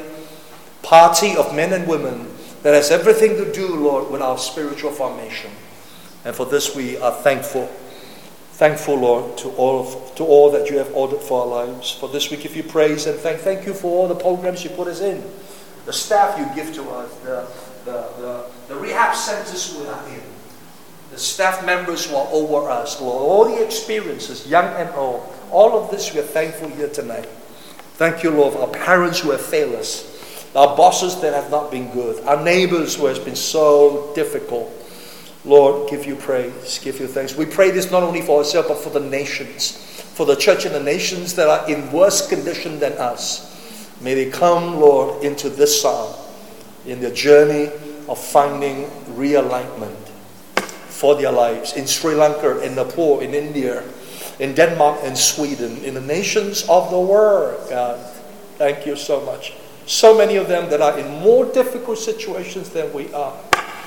party of men and women that has everything to do, Lord, with our spiritual formation. And for this we are thankful. Thankful, Lord, to all of, to all that you have ordered for our lives. For this we give you praise and thank, thank you for all the programs you put us in, the staff you give to us, the, the, the, the rehab centers we are in, the staff members who are over us, Lord, all the experiences, young and old. All of this we are thankful here tonight. Thank you, Lord, for our parents who have failed us, our bosses that have not been good, our neighbors who has been so difficult. Lord, give you praise, give you thanks. We pray this not only for ourselves, but for the nations, for the church and the nations that are in worse condition than us. May they come, Lord, into this psalm, in the journey of finding realignment for their lives. In Sri Lanka, in Nepal, in India, in Denmark and Sweden, in the nations of the world, God. Thank you so much. So many of them that are in more difficult situations than we are.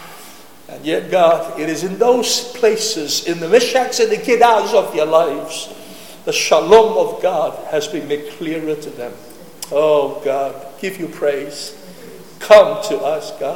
And yet, God, it is in those places, in the Meshachs and the Kedars of their lives, the shalom of God has been made clearer to them. Oh, God, give you praise. Come to us, God.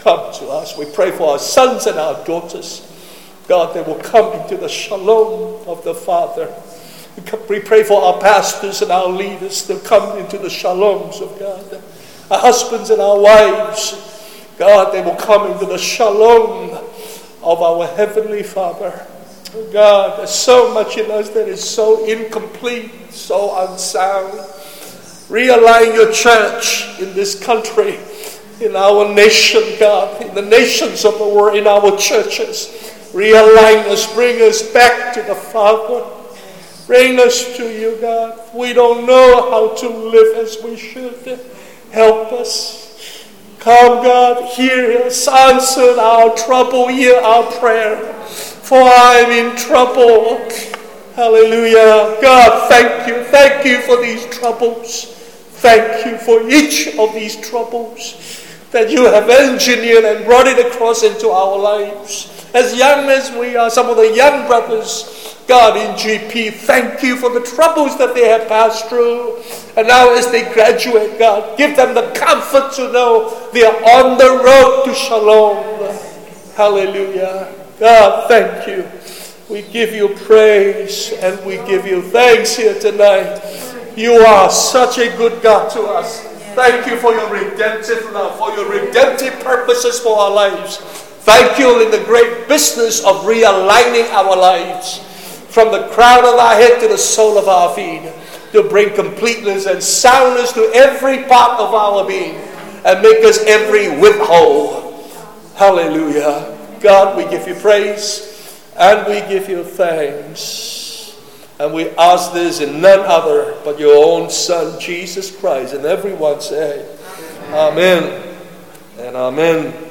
come to us. We pray for our sons and our daughters. God, they will come into the shalom of the Father. We pray for our pastors and our leaders to come into the shaloms of God. Our husbands and our wives, God, they will come into the shalom of our Heavenly Father. God, there's so much in us that is so incomplete, so unsound. Realign your church in this country, in our nation, God, in the nations of the world, in our churches. Realign us, bring us back to the Father. Bring us to you, God. We don't know how to live as we should. Help us. Come, God, hear us, answer our trouble, hear our prayer. For I'm in trouble. Hallelujah. God, thank you. Thank you for these troubles. Thank you for each of these troubles that you have engineered and brought it across into our lives. As young as we are, some of the young brothers, God, in G P, thank you for the troubles that they have passed through. And now as they graduate, God, give them the comfort to know they are on the road to shalom. Hallelujah. God, thank you. We give you praise and we give you thanks here tonight. You are such a good God to us. Thank you for your redemptive love, for your redemptive purposes for our lives. Thank you in the great business of realigning our lives from the crown of our head to the sole of our feet, to bring completeness and soundness to every part of our being and make us every whit whole. Hallelujah. God, we give you praise and we give you thanks. And we ask this in none other but your own Son, Jesus Christ. And everyone say, Amen and Amen.